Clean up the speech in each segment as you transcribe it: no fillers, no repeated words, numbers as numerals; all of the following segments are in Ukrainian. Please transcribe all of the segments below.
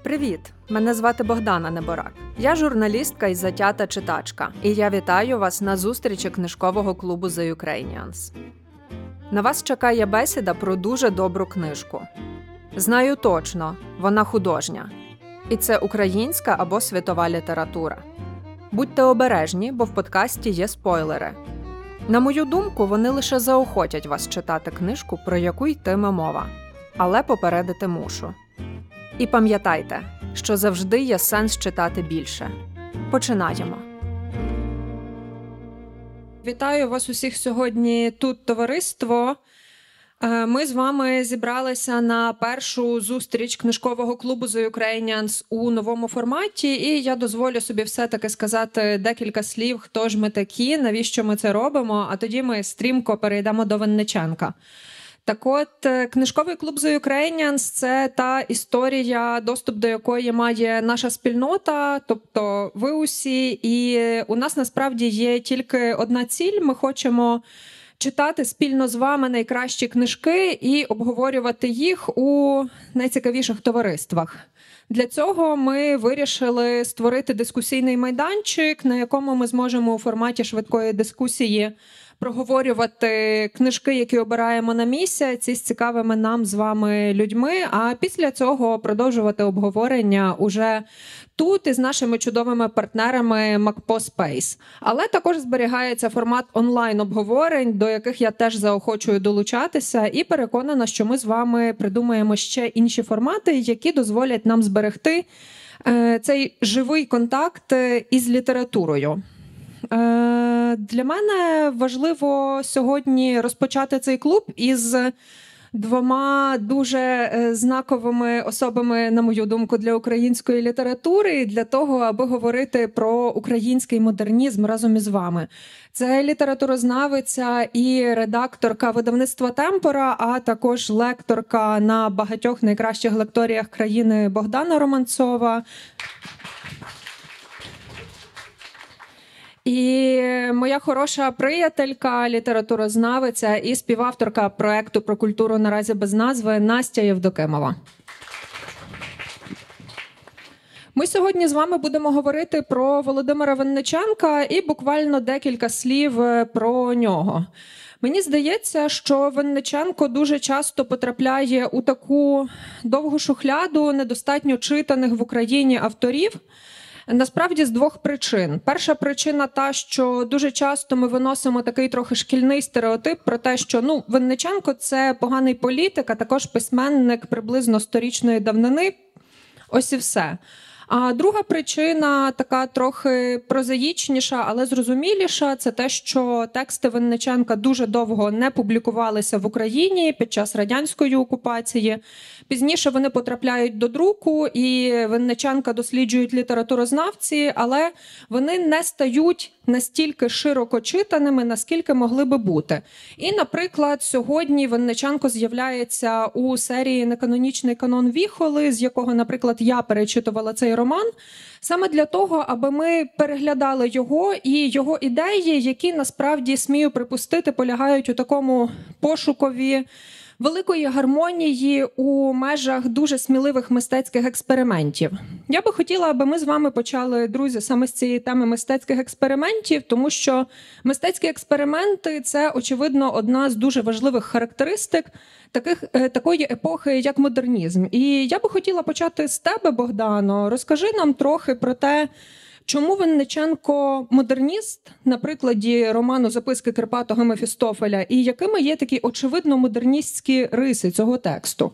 Привіт! Мене звати Богдана Неборак. Я журналістка і затята читачка, і я вітаю вас на зустрічі книжкового клубу The Ukrainians. На вас чекає бесіда про дуже добру книжку. Знаю точно, вона художня. І це українська або світова література. Будьте обережні, бо в подкасті є спойлери. На мою думку, вони лише заохотять вас читати книжку, про яку йтиме мова. Але попередити мушу. І пам'ятайте, що завжди є сенс читати більше. Починаємо. Вітаю вас усіх сьогодні тут, товариство. Ми з вами зібралися на першу зустріч книжкового клубу The Ukrainians у новому форматі, і я дозволю собі все-таки сказати декілька слів, хто ж ми такі, навіщо ми це робимо, а тоді ми стрімко перейдемо до Винниченка. Так от, книжковий клуб The Ukrainians – це та історія, доступ до якої має наша спільнота, тобто ви усі, і у нас насправді є тільки одна ціль. Ми хочемо читати спільно з вами найкращі книжки і обговорювати їх у найцікавіших товариствах. Для цього ми вирішили створити дискусійний майданчик, на якому ми зможемо у форматі швидкої дискусії проговорювати книжки, які обираємо на місяць, із цікавими нам з вами людьми, а після цього продовжувати обговорення уже тут із нашими чудовими партнерами MacPo Space. Але також зберігається формат онлайн-обговорень, до яких я теж заохочую долучатися, і переконана, що ми з вами придумаємо ще інші формати, які дозволять нам зберегти цей живий контакт із літературою. Для мене важливо сьогодні розпочати цей клуб із двома дуже знаковими особами, на мою думку, для української літератури, для того, аби говорити про український модернізм разом із вами. Це літературознавиця і редакторка видавництва «Темпора», а також лекторка на багатьох найкращих лекторіях країни Богдана Романцова. І моя хороша приятелька, літературознавиця і співавторка проекту про культуру наразі без назви Настя Євдокимова. Ми сьогодні з вами будемо говорити про Володимира Винниченка і буквально декілька слів про нього. Мені здається, що Винниченко дуже часто потрапляє у таку довгу шухляду недостатньо читаних в Україні авторів. Насправді з двох причин. Перша причина та, що дуже часто ми виносимо такий трохи шкільний стереотип про те, що Винниченко – це поганий політик, а також письменник приблизно 100-річної давнини. Ось і все. А друга причина, така трохи прозаїчніша, але зрозуміліша, це те, що тексти Винниченка дуже довго не публікувалися в Україні під час радянської окупації. Пізніше вони потрапляють до друку, і Винниченка досліджують літературознавці, але вони не стають настільки широко читаними, наскільки могли би бути. І, наприклад, сьогодні Винниченко з'являється у серії «Неканонічний канон Віхоли», з якого, наприклад, я перечитувала цей роман, саме для того, аби ми переглядали його і його ідеї, які, насправді, смію припустити, полягають у такому пошукові великої гармонії у межах дуже сміливих мистецьких експериментів. Я би хотіла, аби ми з вами почали, друзі, саме з цієї теми мистецьких експериментів, тому що мистецькі експерименти – це, очевидно, одна з дуже важливих характеристик такої епохи, як модернізм. І я би хотіла почати з тебе, Богдано. Розкажи нам трохи про те, чому Винниченко модерніст на прикладі роману «Записки Кирпатого Мефістофеля» і якими є такі очевидно модерністські риси цього тексту?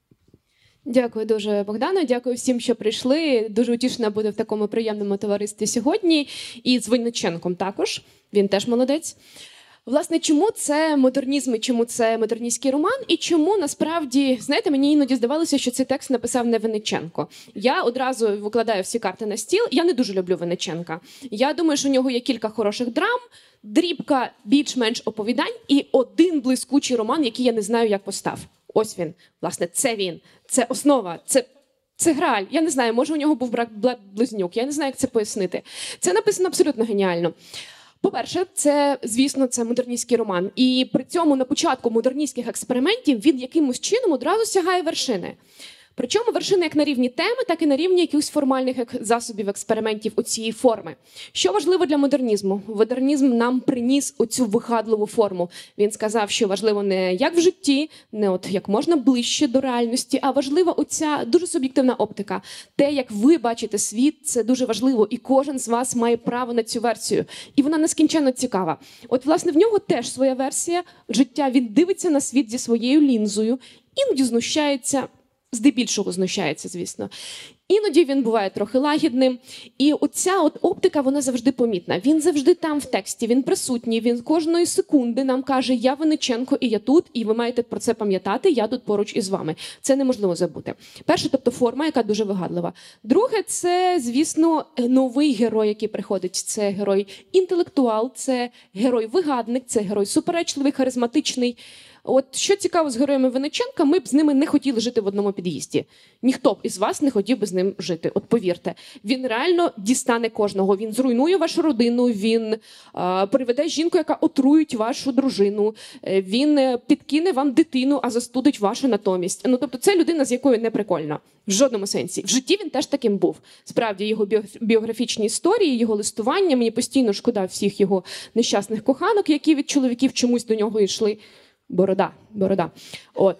Дякую дуже, Богдано. Дякую всім, що прийшли. Дуже утішна бути в такому приємному товаристві сьогодні. І з Винниченком також. Він теж молодець. Власне, чому це модернізм і чому це модерністський роман? І чому, насправді, знаєте, мені іноді здавалося, що цей текст написав не Винниченко. Я одразу викладаю всі карти на стіл. Я не дуже люблю Винниченка. Я думаю, що у нього є кілька хороших драм, дрібка більш-менш оповідань і один блискучий роман, який я не знаю, як постав. Ось він. Власне, це він. Це основа. Це Грааль. Я не знаю, може у нього був брат-близнюк. Я не знаю, як це пояснити. Це написано абсолютно геніально. По-перше, звісно, це модерністський роман. І при цьому на початку модерністських експериментів він якимось чином одразу сягає вершини. Причому вершина як на рівні теми, так і на рівні якихось формальних засобів експериментів у цієї форми. Що важливо для модернізму? Модернізм нам приніс оцю вигадливу форму. Він сказав, що важливо не як в житті, не от як можна ближче до реальності, а важлива оця дуже суб'єктивна оптика. Те, як ви бачите світ, це дуже важливо, і кожен з вас має право на цю версію. І вона нескінченно цікава. От, власне, в нього теж своя версія життя. Він дивиться на світ зі своєю лінзою, іноді знущається, здебільшого знущається, звісно. Іноді він буває трохи лагідним. І оця от оптика, вона завжди помітна. Він завжди там в тексті, він присутній, він кожної секунди нам каже: я Винниченко, і я тут, і ви маєте про це пам'ятати, я тут поруч із вами. Це неможливо забути. Перше, тобто форма, яка дуже вигадлива. Друге, це, звісно, новий герой, який приходить. Це герой-інтелектуал, це герой-вигадник, це герой суперечливий, харизматичний. От що цікаво з героями Винниченка, ми б з ними не хотіли жити в одному під'їзді. Ніхто б із вас не хотів би з ним жити. От повірте, він реально дістане кожного. Він зруйнує вашу родину, він приведе жінку, яка отруїть вашу дружину, він підкине вам дитину, а застудить вашу натомість. Ну, тобто це людина, з якою не прикольно. В жодному сенсі. В житті він теж таким був. Справді, його біографічні історії, його листування, мені постійно шкода всіх його нещасних коханок, які від чоловіків чомусь до нього йшли. Борода. От.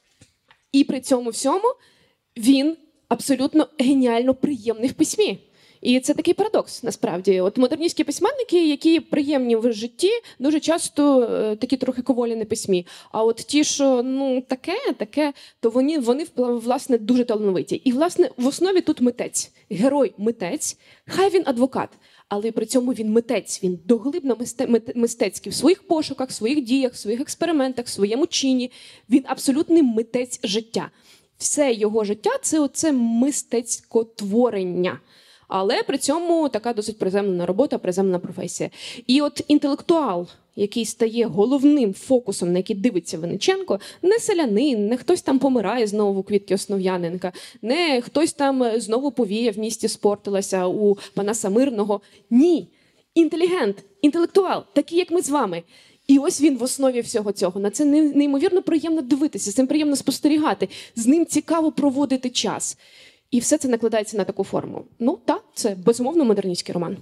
І при цьому всьому він абсолютно геніально приємний в письмі. І це такий парадокс, насправді. От модерністські письменники, які приємні в житті, дуже часто такі трохи коволі на письмі. А от ті, що таке, то вони власне, дуже талановиті. І, власне, в основі тут митець. Герой-митець, хай він адвокат. Але при цьому він митець, він доглибно мистецький в своїх пошуках, в своїх діях, в своїх експериментах, в своєму чині. Він абсолютний митець життя. Все його життя – це оце мистецькотворення. Але при цьому така досить приземлена робота, приземлена професія. І от інтелектуал, який стає головним фокусом, на який дивиться Винниченко, не селянин, не хтось там помирає знову у Квітки Основ'яненка, не хтось там знову повія в місті спортилася у Панаса Мирного. Ні. Інтелігент, інтелектуал, такий, як ми з вами. І ось він в основі всього цього. На це неймовірно приємно дивитися, з цим приємно спостерігати, з ним цікаво проводити час. І все це накладається на таку форму. Ну, так, це безумовно модерністський роман.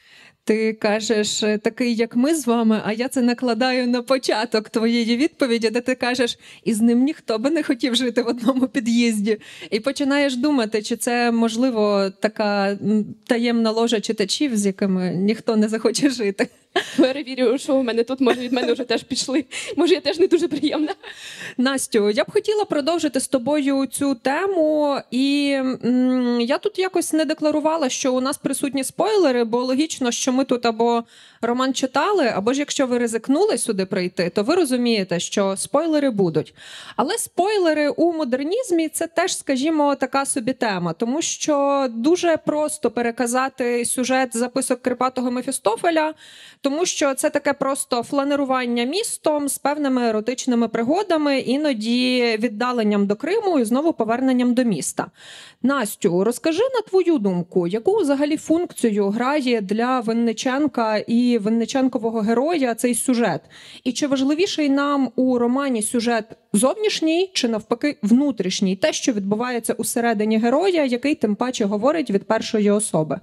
Ти кажеш, такий, як ми з вами, а я це накладаю на початок твоєї відповіді, де ти кажеш, і з ним ніхто би не хотів жити в одному під'їзді. І починаєш думати, чи це, можливо, така таємна ложа читачів, з якими ніхто не захоче жити. Перевірю, що у мене тут, може, від мене вже теж пішли. Може, я теж не дуже приємна. Настю, я б хотіла продовжити з тобою цю тему, і я тут якось не декларувала, що у нас присутні спойлери, бо логічно, що ми тут або роман читали, або ж якщо ви ризикнули сюди прийти, то ви розумієте, що спойлери будуть. Але спойлери у модернізмі – це теж, скажімо, така собі тема, тому що дуже просто переказати сюжет записок Крипатого Мефістофеля, тому що це таке просто фланерування містом з певними еротичними пригодами, іноді віддаленням до Криму і знову поверненням до міста. Настю, розкажи на твою думку, яку взагалі функцію грає для Винниченка і Винниченкового героя цей сюжет? І чи важливіший нам у романі сюжет зовнішній чи навпаки внутрішній? Те, що відбувається усередині героя, який тим паче говорить від першої особи?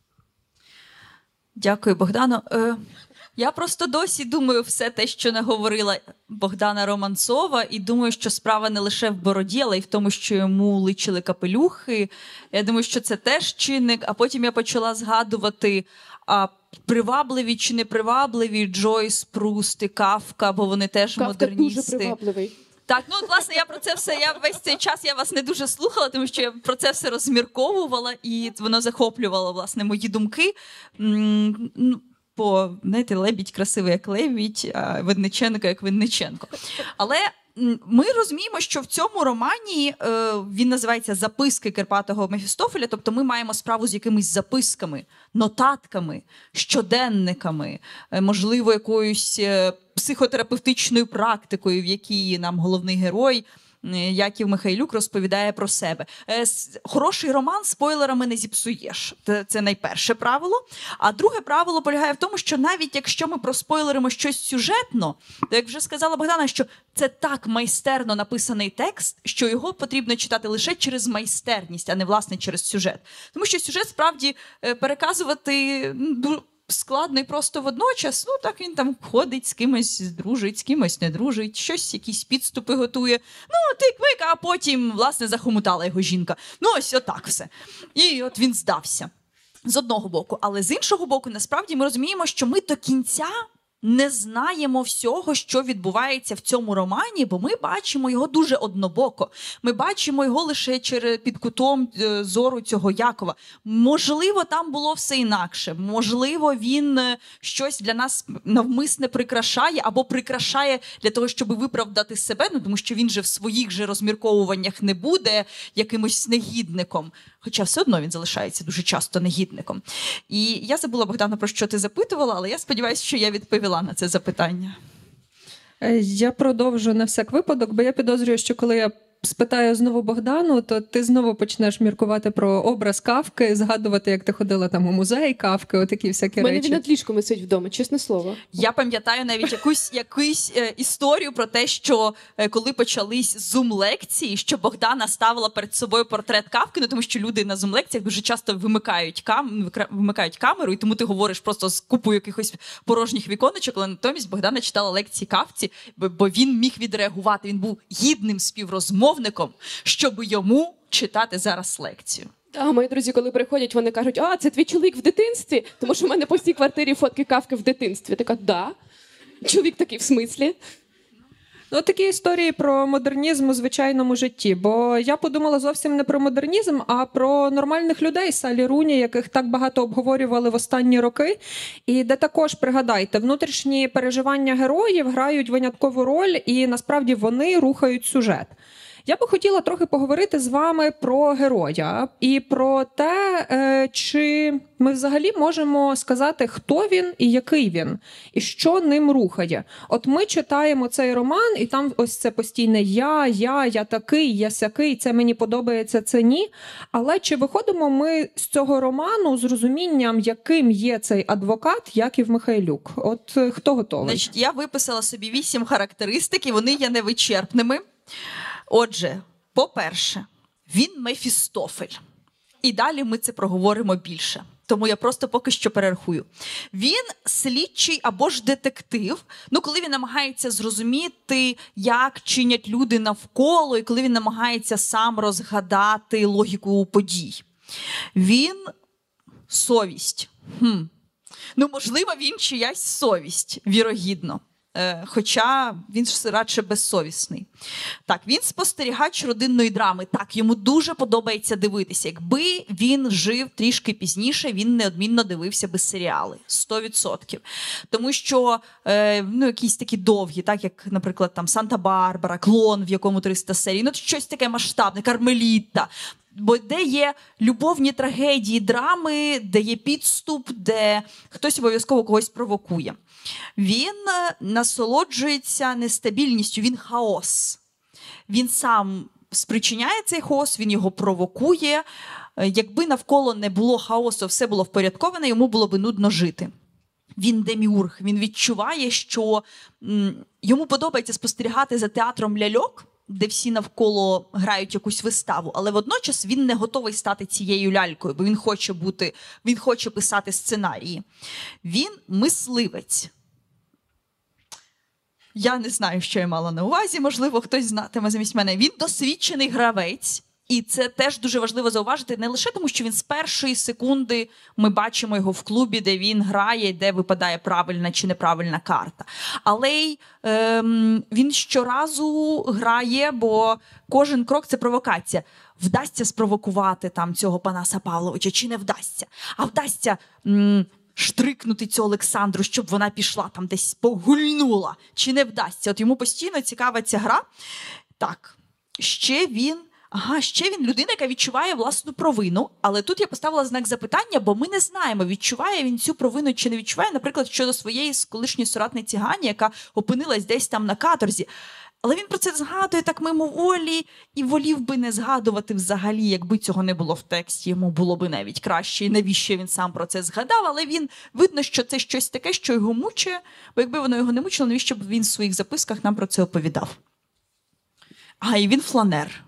Дякую, Богдано. Я просто досі думаю все те, що наговорила Богдана Романцова, і думаю, що справа не лише в бороді, але й в тому, що йому личили капелюхи. Я думаю, що це теж чинник. А потім я почала згадувати, привабливі чи непривабливі Джойс, Пруст і Кафка, бо вони теж Кафка модерністи. дуже привабливий. Так, ну, власне, я про це все, весь цей час я вас не дуже слухала, тому що я про це все розмірковувала, і воно захоплювало, власне, мої думки. Бо, знаєте, лебідь красивий, як лебідь, а Винниченко, як Винниченко. Але ми розуміємо, що в цьому романі він називається «Записки Карпатого Мефістофеля», тобто ми маємо справу з якимись записками, нотатками, щоденниками, можливо, якоюсь психотерапевтичною практикою, в якій нам головний герой Яків Михайлюк розповідає про себе. Хороший роман спойлерами не зіпсуєш. Це найперше правило. А друге правило полягає в тому, що навіть якщо ми проспойлеримо щось сюжетно, то, як вже сказала Богдана, що це так майстерно написаний текст, що його потрібно читати лише через майстерність, а не, власне, через сюжет. Тому що сюжет, справді, переказувати складно і просто водночас. Ну, так він там ходить, з кимось дружить, з кимось не дружить, щось, якісь підступи готує. Ну, тик-мик, а потім, власне, захомутала його жінка. Ну, ось отак все. І от він здався. З одного боку. Але з іншого боку, насправді, ми розуміємо, що ми до кінця не знаємо всього, що відбувається в цьому романі, бо ми бачимо його дуже однобоко. Ми бачимо його лише під кутом зору цього Якова. Можливо, там було все інакше. Можливо, він щось для нас навмисне прикрашає або прикрашає для того, щоб виправдати себе, тому що він же в своїх же розмірковуваннях не буде якимось негідником. Хоча все одно він залишається дуже часто негідником. І я забула, Богдана, про що ти запитувала, але я сподіваюся, що я відповіла на це запитання. Я продовжу на всяк випадок, бо я підозрюю, що коли я спитаю знову Богдану, то ти знову почнеш міркувати про образ Кафки, згадувати, як ти ходила там у музей Кафки, отакі всякі У мене речі. він над ліжком висить вдома, чесне слово. Я пам'ятаю навіть якусь історію про те, що коли почались зум-лекції, що Богдана ставила перед собою портрет Кафки, тому що люди на зум-лекціях дуже часто вимикають камеру, і тому ти говориш просто з купою якихось порожніх віконечок, але натомість Богдана читала лекції Кафці, бо він міг відреагувати, він був гідним співрозмовником, щоб йому читати зараз лекцію. А мої друзі, коли приходять, вони кажуть, це твій чоловік в дитинстві? Тому що в мене по всій квартирі фотки Кафки в дитинстві. Така, да. Чоловік такий в смислі. Ну, такі історії про модернізм у звичайному житті. Бо я подумала зовсім не про модернізм, а про нормальних людей Салі Руні, яких так багато обговорювали в останні роки. І де також, пригадайте, внутрішні переживання героїв грають виняткову роль, і насправді вони рухають сюжет. Я би хотіла трохи поговорити з вами про героя і про те, чи ми взагалі можемо сказати, хто він і який він, і що ним рухає. От ми читаємо цей роман, і там ось це постійне я такий, я сякий, це мені подобається, це ні. Але чи виходимо ми з цього роману з розумінням, яким є цей адвокат Яків Михайлюк? От хто готовий? Значить, я виписала собі 8 характеристик, і вони є невичерпними. Отже, по-перше, він Мефістофель. І далі ми це проговоримо більше. Тому я просто поки що перерахую. Він слідчий або ж детектив, коли він намагається зрозуміти, як чинять люди навколо, і коли він намагається сам розгадати логіку подій. Він совість. Можливо, він чиясь совість, вірогідно. Хоча він ж радше безсовісний. Так, він спостерігач родинної драми. Так, йому дуже подобається дивитися. Якби він жив трішки пізніше, він неодмінно дивився би серіали. 100%. Тому що якісь такі довгі, так, як, наприклад, там Санта-Барбара, Клон, в якому 300 серій, щось таке масштабне, Кармеліта. Бо де є любовні трагедії, драми, де є підступ, де хтось обов'язково когось провокує. Він насолоджується нестабільністю, він хаос. Він сам спричиняє цей хаос, він його провокує. Якби навколо не було хаосу, все було впорядковане, йому було б нудно жити. Він деміург, він відчуває, що йому подобається спостерігати за театром ляльок, де всі навколо грають якусь виставу, але водночас він не готовий стати цією лялькою, бо він хоче писати сценарії. Він мисливець. Я не знаю, що я мала на увазі, можливо, хтось знатиме замість мене. Він досвідчений гравець, і це теж дуже важливо зауважити, не лише тому, що він з першої секунди ми бачимо його в клубі, де він грає, де випадає правильна чи неправильна карта. Але й він щоразу грає, бо кожен крок – це провокація. Вдасться спровокувати там цього Панаса Павловича чи не вдасться? А вдасться штрикнути цю Олександру, щоб вона пішла там десь погульнула, чи не вдасться? От йому постійно цікава ця гра. Так, ще він людина, яка відчуває власну провину, але тут я поставила знак запитання, бо ми не знаємо, відчуває він цю провину чи не відчуває, наприклад, щодо своєї колишньої соратниці Гані, яка опинилась десь там на каторзі. Але він про це згадує так мимоволі і волів би не згадувати взагалі, якби цього не було в тексті. Йому було би навіть краще, і навіщо він сам про це згадав. Але він, видно, що це щось таке, що його мучає, бо якби воно його не мучило, навіщо б він в своїх записках нам про це оповідав. І він фланер.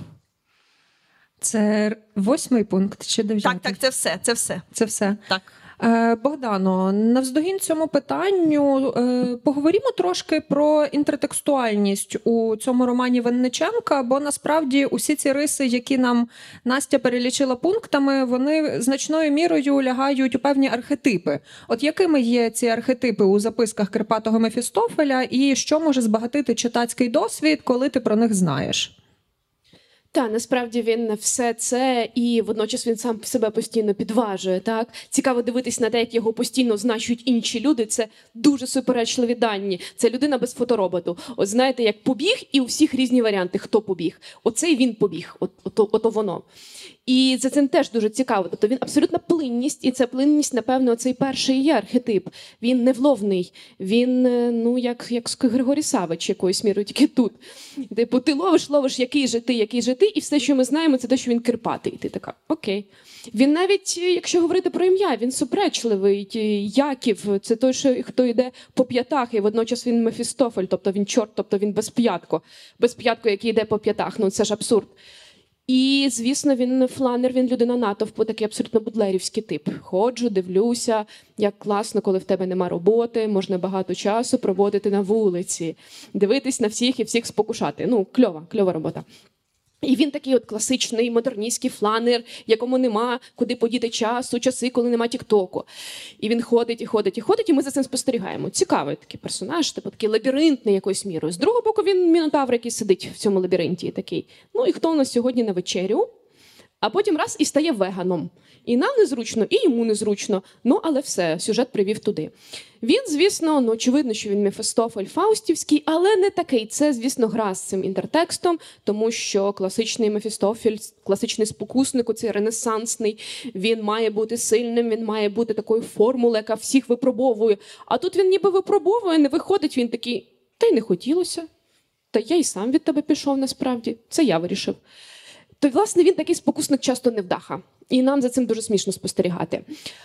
Це 8-й пункт чи 9-й? Так, це все, це все. Це все. Так. Богдано, навздогін цьому питанню поговоримо трошки про інтертекстуальність у цьому романі Винниченка, бо насправді усі ці риси, які нам Настя перелічила пунктами, вони значною мірою лягають у певні архетипи. От якими є ці архетипи у записках Кирпатого Мефістофеля і що може збагатити читацький досвід, коли ти про них знаєш? Так, насправді він все це, і водночас він сам себе постійно підважує. Так? Цікаво дивитись на те, як його постійно значують інші люди. Це дуже суперечливі дані. Це людина без фотороботу. От знаєте, як побіг, і у всіх різні варіанти, хто побіг. Оцей він побіг, ото воно. І за цим теж дуже цікаво. Тобто він абсолютна плинність, і ця плинність, напевно, цей перший є архетип. Він невловний, він, як Григорій Савич якоюсь мірою, тільки тут. Типу, ти ловиш, який же ти, і все, що ми знаємо, це те, що він Кирпатий. І ти така, окей. Він навіть, якщо говорити про ім'я, він суперечливий. Яків – це той, хто йде по п'ятах, і водночас він Мефістофель, тобто він чорт, тобто він безп'ятко, який йде по п'ятах. Це ж абсурд. І, звісно, він фланер, він людина натовпу, такий абсолютно будлерівський тип. Ходжу, дивлюся, як класно, коли в тебе нема роботи, можна багато часу проводити на вулиці, дивитись на всіх і всіх спокушати. Кльова робота. І він такий от класичний модерністський фланер, якому нема куди подіти часи, коли нема тік-току. І він ходить, і ми за цим спостерігаємо. Цікавий такий персонаж, типу такий лабіринтний якоюсь мірою. З другого боку він мінотавр, який сидить в цьому лабіринті. Такий, і хто у нас сьогодні на вечерю? А потім раз і стає веганом. І нам незручно, і йому незручно. Але все, сюжет привів туди. Він, звісно, очевидно, що він Мефістофель фаустівський, але не такий. Це, звісно, гра з цим інтертекстом, тому що класичний Мефістофель, класичний спокусник, оцей ренесансний, він має бути сильним, він має бути такою формулою, яка всіх випробовує. А тут він ніби випробовує, не виходить, він такий, та й не хотілося. Та я й сам від тебе пішов, насправді. Це я вирішив. То, власне, він такий спокусник часто невдаха. І нам за цим дуже смішно спостерігати.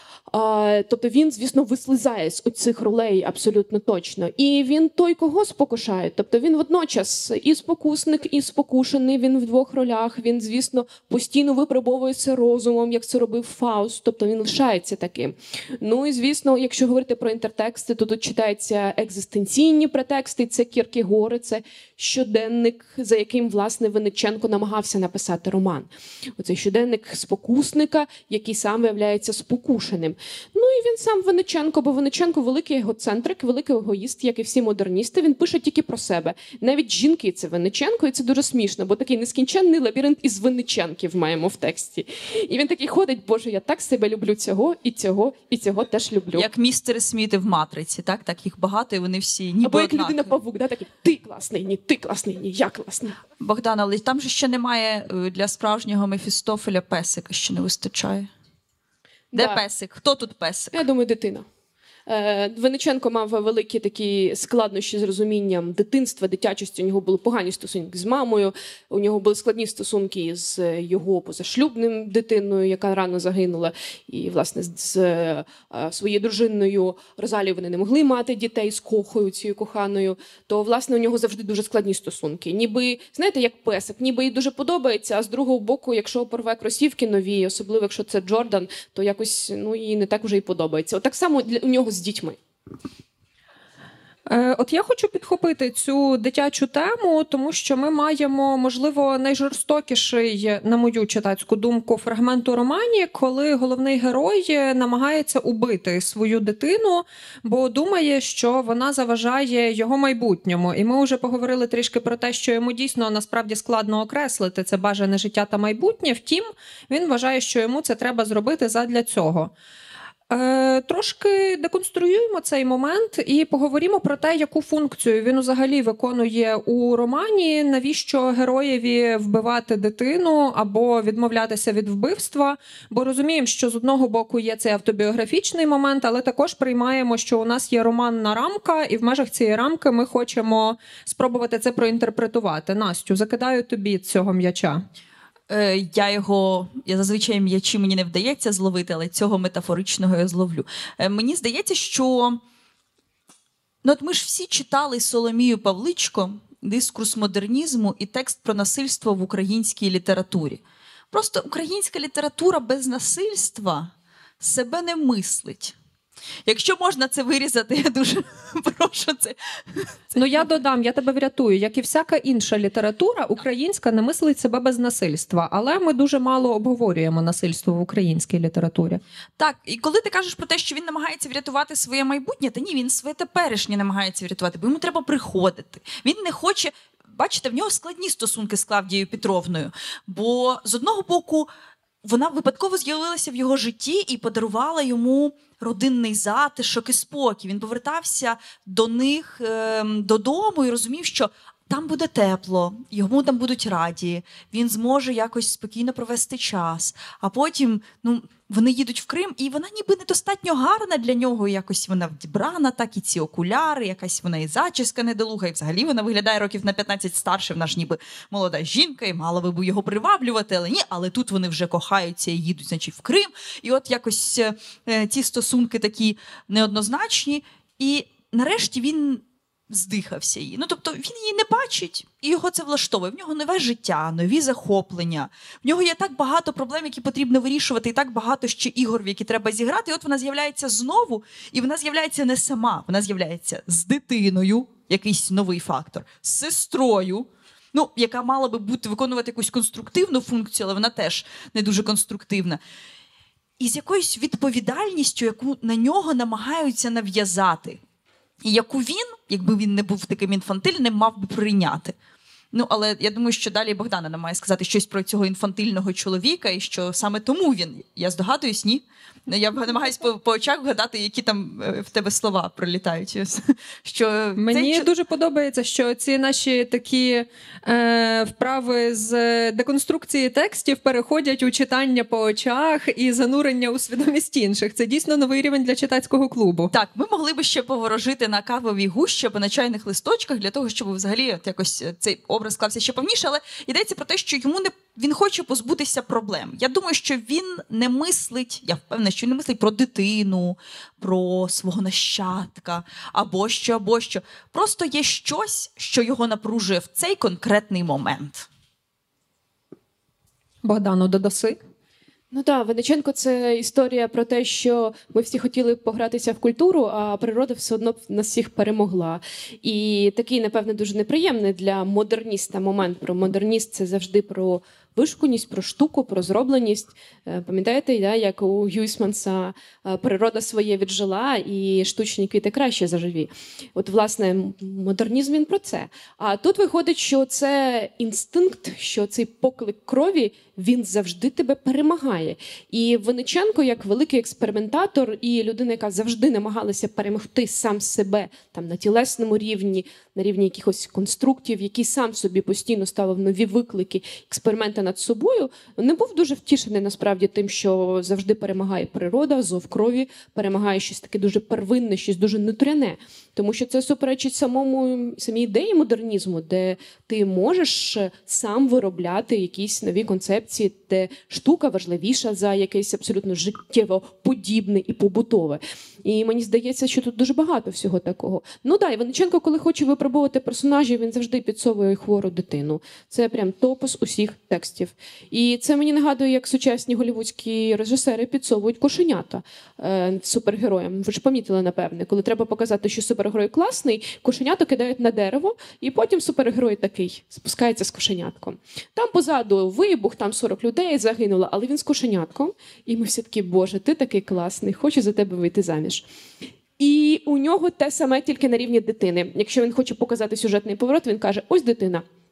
Тобто він, звісно, вислизає з оцих ролей абсолютно точно. І він той, кого спокушає. Тобто він водночас і спокусник, і спокушений, він в двох ролях. Він, звісно, постійно випробовується розумом, як це робив Фауст. Тобто він лишається таким. І, звісно, якщо говорити про інтертексти, то тут читаються екзистенційні претексти. Це Кіркегори, це щоденник, за яким, власне, Винниченко намагався написати роман. Оцей щоденник спокусника, який сам виявляється спокушеним. І він сам Винниченко, бо Винниченко великий егоцентрик, великий егоїст, як і всі модерністи, він пише тільки про себе. Навіть жінки – це Винниченко, і це дуже смішно, бо такий нескінченний лабіринт із Винниченків маємо в тексті. І він такий ходить, боже, я так себе люблю цього, і цього теж люблю. Як містери Сміти в «Матриці», так їх багато, і вони всі ніби або як однакові. людина-павук, такий, ти класний, ні, я класний. Богдан, але там же ще немає для справжнього Мефістофеля песика, ще не вистачає. Де песик? Хто тут песик? Я думаю, дитина. Винниченко мав великі такі складнощі з розумінням дитинства, дитячості. У нього були погані стосунки з мамою, у нього були складні стосунки з його позашлюбним дитиною, яка рано загинула. І, власне, з своєю дружиною Розалією вони не могли мати дітей з Кохою, цією коханою. То, власне, у нього завжди дуже складні стосунки. Ніби, знаєте, як песик, ніби їй дуже подобається, а з другого боку, якщо порве кросівки нові, особливо, якщо це Джордан, то якось їй не так уже і подобається. Так само у нього з дітьми. От я хочу підхопити цю дитячу тему, тому що ми маємо, можливо, найжорстокіший, на мою читацьку думку, фрагмент у романі, коли головний герой намагається убити свою дитину, бо думає, що вона заважає його майбутньому. І ми вже поговорили трішки про те, що йому дійсно насправді складно окреслити це бажане життя та майбутнє, втім, він вважає, що йому це треба зробити задля цього. Трошки деконструюємо цей момент і поговоримо про те, яку функцію він взагалі виконує у романі, навіщо героєві вбивати дитину або відмовлятися від вбивства, бо розуміємо, що з одного боку є цей автобіографічний момент, але також приймаємо, що у нас є романна рамка, і в межах цієї рамки ми хочемо спробувати це проінтерпретувати. Настю, закидаю тобі цього м'яча. Я зазвичай м'ячі мені не вдається зловити, але цього метафоричного я зловлю. Мені здається, що от ми ж всі читали Соломію Павличко, дискурс модернізму і текст про насильство в українській літературі. Просто українська література без насильства себе не мислить. Якщо можна це вирізати, я дуже прошу це. Ну я додам, я тебе врятую. Як і всяка інша література, українська не мислить себе без насильства. Але ми дуже мало обговорюємо насильство в українській літературі. Так, і коли ти кажеш про те, що він намагається врятувати своє майбутнє, та ні, він своє теперішнє намагається врятувати, бо йому треба приходити. Він не хоче... Бачите, в нього складні стосунки з Клавдією Петровною, бо з одного боку вона випадково з'явилася в його житті і подарувала йому родинний затишок і спокій. Він повертався до них додому і розумів, що там буде тепло, йому там будуть раді, він зможе якось спокійно провести час. А потім вони їдуть в Крим, і вона ніби недостатньо гарна для нього, якось вона вдібрана, так і ці окуляри, якась вона і зачіска недолуга, і взагалі вона виглядає років на 15 старше, вона ж ніби молода жінка, і мала би його приваблювати, але ні, але тут вони вже кохаються і їдуть, значить, в Крим. І от якось ці стосунки такі неоднозначні, і нарешті він здихався її. Тобто він її не бачить, і його це влаштовує. В нього нове життя, нові захоплення. В нього є так багато проблем, які потрібно вирішувати, і так багато ще ігор, в які треба зіграти. І от вона з'являється знову, і вона з'являється не сама. Вона з'являється з дитиною, якийсь новий фактор, з сестрою, яка мала би виконувати якусь конструктивну функцію, але вона теж не дуже конструктивна. І з якоюсь відповідальністю, яку на нього намагаються нав'язати. І яку він, якби він не був таким інфантильним, мав би прийняти. Але я думаю, що далі Богдана нам має сказати щось про цього інфантильного чоловіка, і що саме тому він, я здогадуюсь, ні? Я намагаюсь по очах вгадати, які там в тебе слова пролітають. Що Мені дуже подобається, що ці наші такі вправи з деконструкції текстів переходять у читання по очах і занурення у свідомість інших. Це дійсно новий рівень для читацького клубу. Так, ми могли би ще поворожити на кавовій гущі або на чайних листочках для того, щоб взагалі якось цей образ склався ще повніше, але йдеться про те, що він хоче позбутися проблем. Я думаю, що він не мислить, я впевнена, що він не мислить про дитину, про свого нащадка, або що. Просто є щось, що його напружує в цей конкретний момент. Богдану, додаси? Так, Винниченко – це історія про те, що ми всі хотіли погратися в культуру, а природа все одно нас всіх перемогла. І такий, напевне, дуже неприємний для модерніста момент. Про модерніст – це завжди про вишуканість, про штуку, про зробленість. Пам'ятаєте, як у Гюйсманса природа своє віджила і штучні квіти краще заживі. От, власне, модернізм він про це. А тут виходить, що це інстинкт, що цей поклик крові, він завжди тебе перемагає. І Винниченко, як великий експериментатор і людина, яка завжди намагалася перемогти сам себе там, на тілесному рівні, на рівні якихось конструктів, який сам собі постійно ставив нові виклики, експерименти над собою, не був дуже втішений насправді тим, що завжди перемагає природа, зов крові, перемагає щось таке дуже первинне, щось дуже нутряне. Тому що це суперечить самій ідеї модернізму, де ти можеш сам виробляти якісь нові концепції, де штука важливіша за якесь абсолютно життєво подібне і побутове. І мені здається, що тут дуже багато всього такого. І Винниченко, коли хоче випробувати персонажів, він завжди підсовує хвору дитину. Це прям топос усіх текстів. І це мені нагадує, як сучасні голлівудські режисери підсовують кошенята супергероям. Ви ж помітили, напевне, коли треба показати, що супергерой класний, кошенято кидають на дерево, і потім супергерой такий спускається з кошенятком. Там позаду вибух, там 40 людей загинуло, але він з кошенятком. І ми всі такі, боже, ти такий класний, хочу за тебе вийти заміж. І у нього те саме, тільки на рівні дитини. Якщо він хоче показати сюжетний поворот, він каже, ось дитина.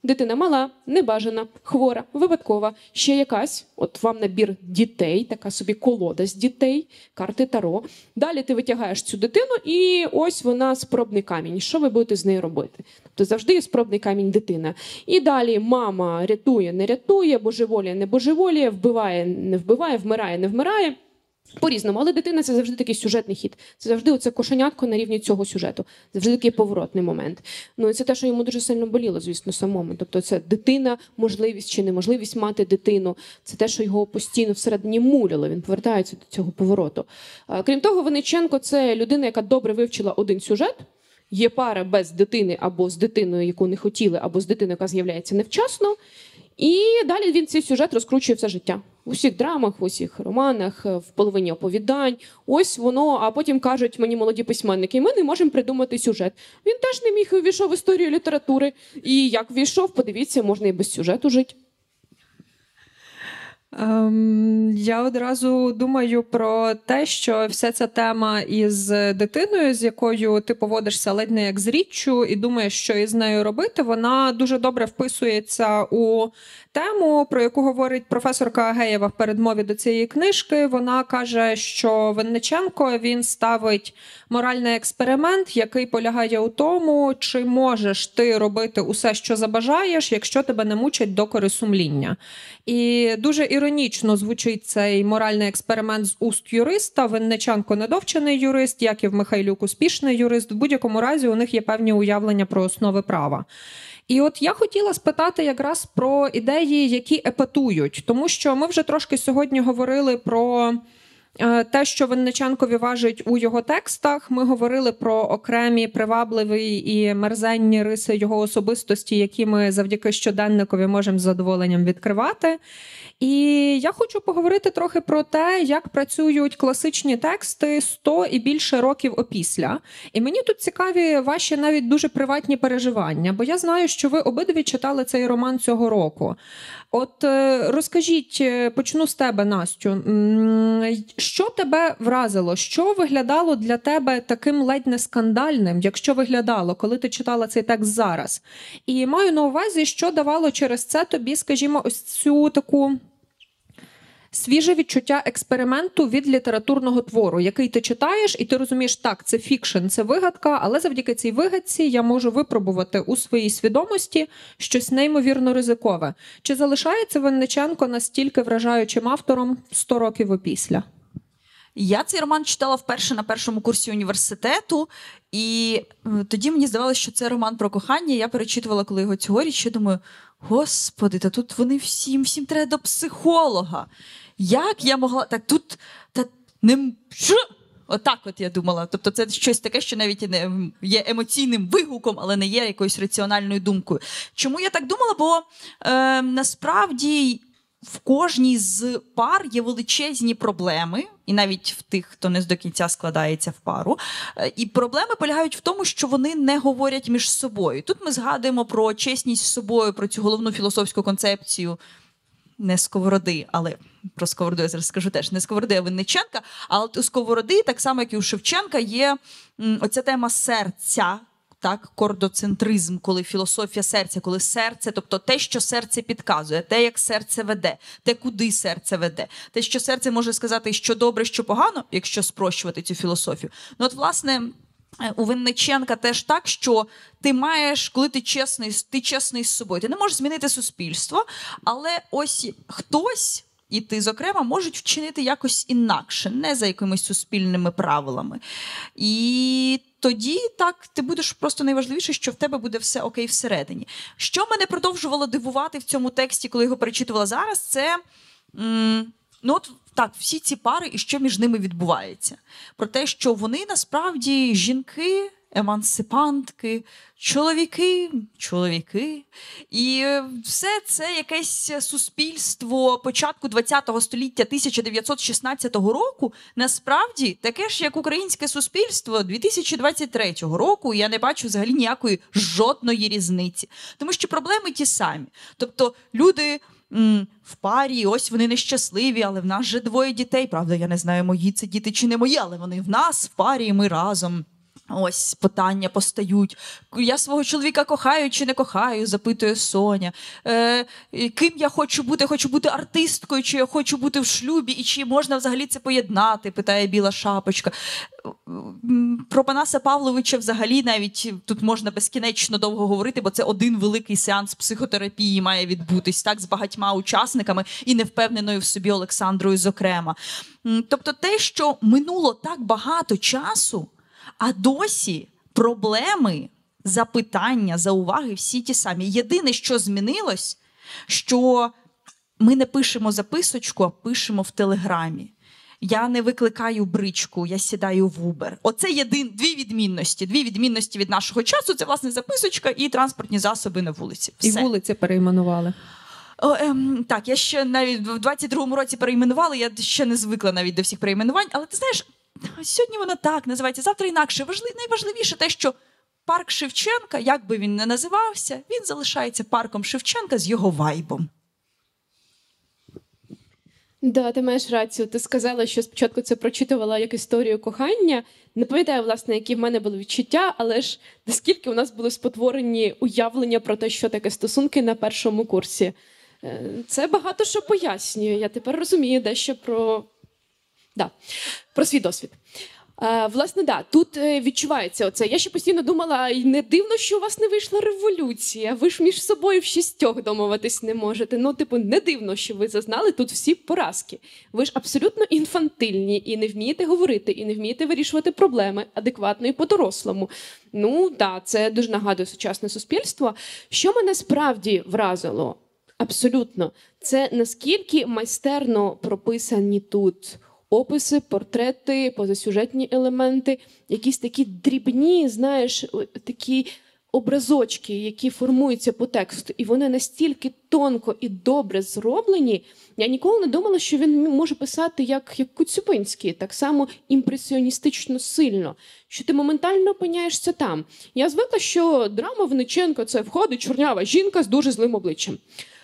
Дитина мала, небажана, хвора, випадкова, ще якась. От вам набір дітей, така собі колода з дітей, карти Таро. Далі ти витягаєш цю дитину, і ось вона спробний камінь. Що ви будете з нею робити? Тобто завжди є спробний камінь дитина. І далі мама рятує, не рятує, божеволіє, не божеволіє, вбиває, не вбиває, вмирає, не вмирає. По-різному, але дитина – це завжди такий сюжетний хід. Це завжди оце кошенятко на рівні цього сюжету. Завжди такий поворотний момент. Ну і це те, що йому дуже сильно боліло, звісно, самому. Тобто це дитина, можливість чи неможливість мати дитину. Це те, що його постійно всередині муляло. Він повертається до цього повороту. Крім того, Винниченко – це людина, яка добре вивчила один сюжет. Є пара без дитини або з дитиною, яку не хотіли, або з дитиною, яка з'являється невчасно. І далі він цей сюжет розкручує все життя. У всіх драмах, в усіх романах, в половині оповідань. Ось воно, а потім кажуть мені молоді письменники, ми не можемо придумати сюжет. Він теж не міг і увійшов в історію літератури. І як війшов, подивіться, можна і без сюжету жити. Я одразу думаю про те, що вся ця тема із дитиною, з якою ти поводишся ледь не як з річчю і думаєш, що із нею робити, вона дуже добре вписується у тему, про яку говорить професорка Агеєва в передмові до цієї книжки. Вона каже, що Винниченко, він ставить моральний експеримент, який полягає у тому, чи можеш ти робити усе, що забажаєш, якщо тебе не мучать докори сумління. І дуже іронічно звучить цей моральний експеримент з уст юриста. Винниченко недовчений юрист, Яків Михайлюк успішний юрист. В будь-якому разі у них є певні уявлення про основи права. І от я хотіла спитати якраз про ідеї, які епатують. Тому що ми вже трошки сьогодні говорили про те, що Винниченкові важить у його текстах. Ми говорили про окремі привабливі і мерзенні риси його особистості, які ми завдяки щоденникові можемо з задоволенням відкривати. І я хочу поговорити трохи про те, як працюють класичні тексти 100 і більше років опісля. І мені тут цікаві ваші навіть дуже приватні переживання, бо я знаю, що ви обидві читали цей роман цього року. От розкажіть, почну з тебе, Настю. Що тебе вразило? Що виглядало для тебе таким ледь не скандальним, якщо виглядало, коли ти читала цей текст зараз? І маю на увазі, що давало через це тобі, скажімо, ось цю таку свіже відчуття експерименту від літературного твору, який ти читаєш, і ти розумієш, так, це фікшн, це вигадка, але завдяки цій вигадці я можу випробувати у своїй свідомості щось неймовірно ризикове. Чи залишається Винниченко настільки вражаючим автором 100 років опісля? Я цей роман читала вперше на першому курсі університету, і тоді мені здавалося, що це роман про кохання. Я перечитувала, коли його цьогоріч, і думаю, господи, та тут вони всім треба до психолога. Як я могла... Так тут... Що? Отак от я думала. Тобто це щось таке, що навіть не є емоційним вигуком, але не є якоюсь раціональною думкою. Чому я так думала? Бо насправді в кожній з пар є величезні проблеми, і навіть в тих, хто не до кінця складається в пару. І проблеми полягають в тому, що вони не говорять між собою. Тут ми згадуємо про чесність з собою, про цю головну філософську концепцію не Сковороди, але про Сковороду я зараз скажу теж, не Сковороди, а Винниченка, але у Сковороди, так само, як і у Шевченка, є оця тема серця, так, кордоцентризм, коли філософія серця, коли серце, тобто те, що серце підказує, те, як серце веде, те, куди серце веде, те, що серце може сказати, що добре, що погано, якщо спрощувати цю філософію. Ну от, власне, у Винниченка теж так, що ти маєш, коли ти чесний з собою, ти не можеш змінити суспільство, але ось хтось, і ти, зокрема, можуть вчинити якось інакше, не за якимись суспільними правилами. І тоді так ти будеш просто найважливіше, що в тебе буде все окей всередині. Що мене продовжувало дивувати в цьому тексті, коли його перечитувала зараз, це так, всі ці пари і що між ними відбувається. Про те, що вони насправді жінки, емансипантки, чоловіки. І все це якесь суспільство початку ХХ століття 1916 року, насправді таке ж, як українське суспільство 2023 року, і я не бачу взагалі ніякої жодної різниці. Тому що проблеми ті самі. Тобто люди в парі, ось вони нещасливі, але в нас же 2 дітей. Правда, я не знаю, мої це діти чи не мої, але вони в нас в парі, і ми разом. Ось питання постають. Я свого чоловіка кохаю чи не кохаю, запитує Соня. Ким я хочу бути? Хочу бути артисткою, чи я хочу бути в шлюбі, і чи можна взагалі це поєднати, питає Біла Шапочка. Про Панаса Павловича взагалі навіть тут можна безкінечно довго говорити, бо це один великий сеанс психотерапії має відбутись, так, з багатьма учасниками і невпевненою в собі Олександрою зокрема. Тобто те, що минуло так багато часу, а досі проблеми, запитання, зауваги всі ті самі. Єдине, що змінилось, що ми не пишемо записочку, а пишемо в Телеграмі. Я не викликаю бричку, я сідаю в Uber. Оце дві відмінності. Дві відмінності від нашого часу – це, власне, записочка і транспортні засоби на вулиці. Все. І вулиці перейменували. Так, я ще навіть в 22-му році перейменувала, я ще не звикла навіть до всіх перейменувань, але ти знаєш, сьогодні воно так називається, завтра інакше. Найважливіше те, що парк Шевченка, як би він не називався, він залишається парком Шевченка з його вайбом. Да, ти маєш рацію. Ти сказала, що спочатку це прочитувала як історію кохання. Не пам'ятаю, власне, які в мене були відчуття, але ж наскільки у нас були спотворені уявлення про те, що таке стосунки на першому курсі. Це багато що пояснює. Я тепер розумію дещо про свій досвід. Власне, тут відчувається оце. Я ще постійно думала, і не дивно, що у вас не вийшла революція. Ви ж між собою в шістьох домовитись не можете. Не дивно, що ви зазнали тут всі поразки. Ви ж абсолютно інфантильні і не вмієте говорити, і не вмієте вирішувати проблеми адекватно і по-дорослому. Це дуже нагадує сучасне суспільство. Що мене справді вразило? Абсолютно. Це наскільки майстерно прописані тут описи, портрети, позасюжетні елементи, якісь такі дрібні, такі образочки, які формуються по тексту, і вони настільки тонко і добре зроблені. Я ніколи не думала, що він може писати як Коцюбинський, так само імпресіоністично сильно, що ти моментально опиняєшся там. Я звикла, що драма Винниченка – це входить чорнява жінка з дуже злим обличчям.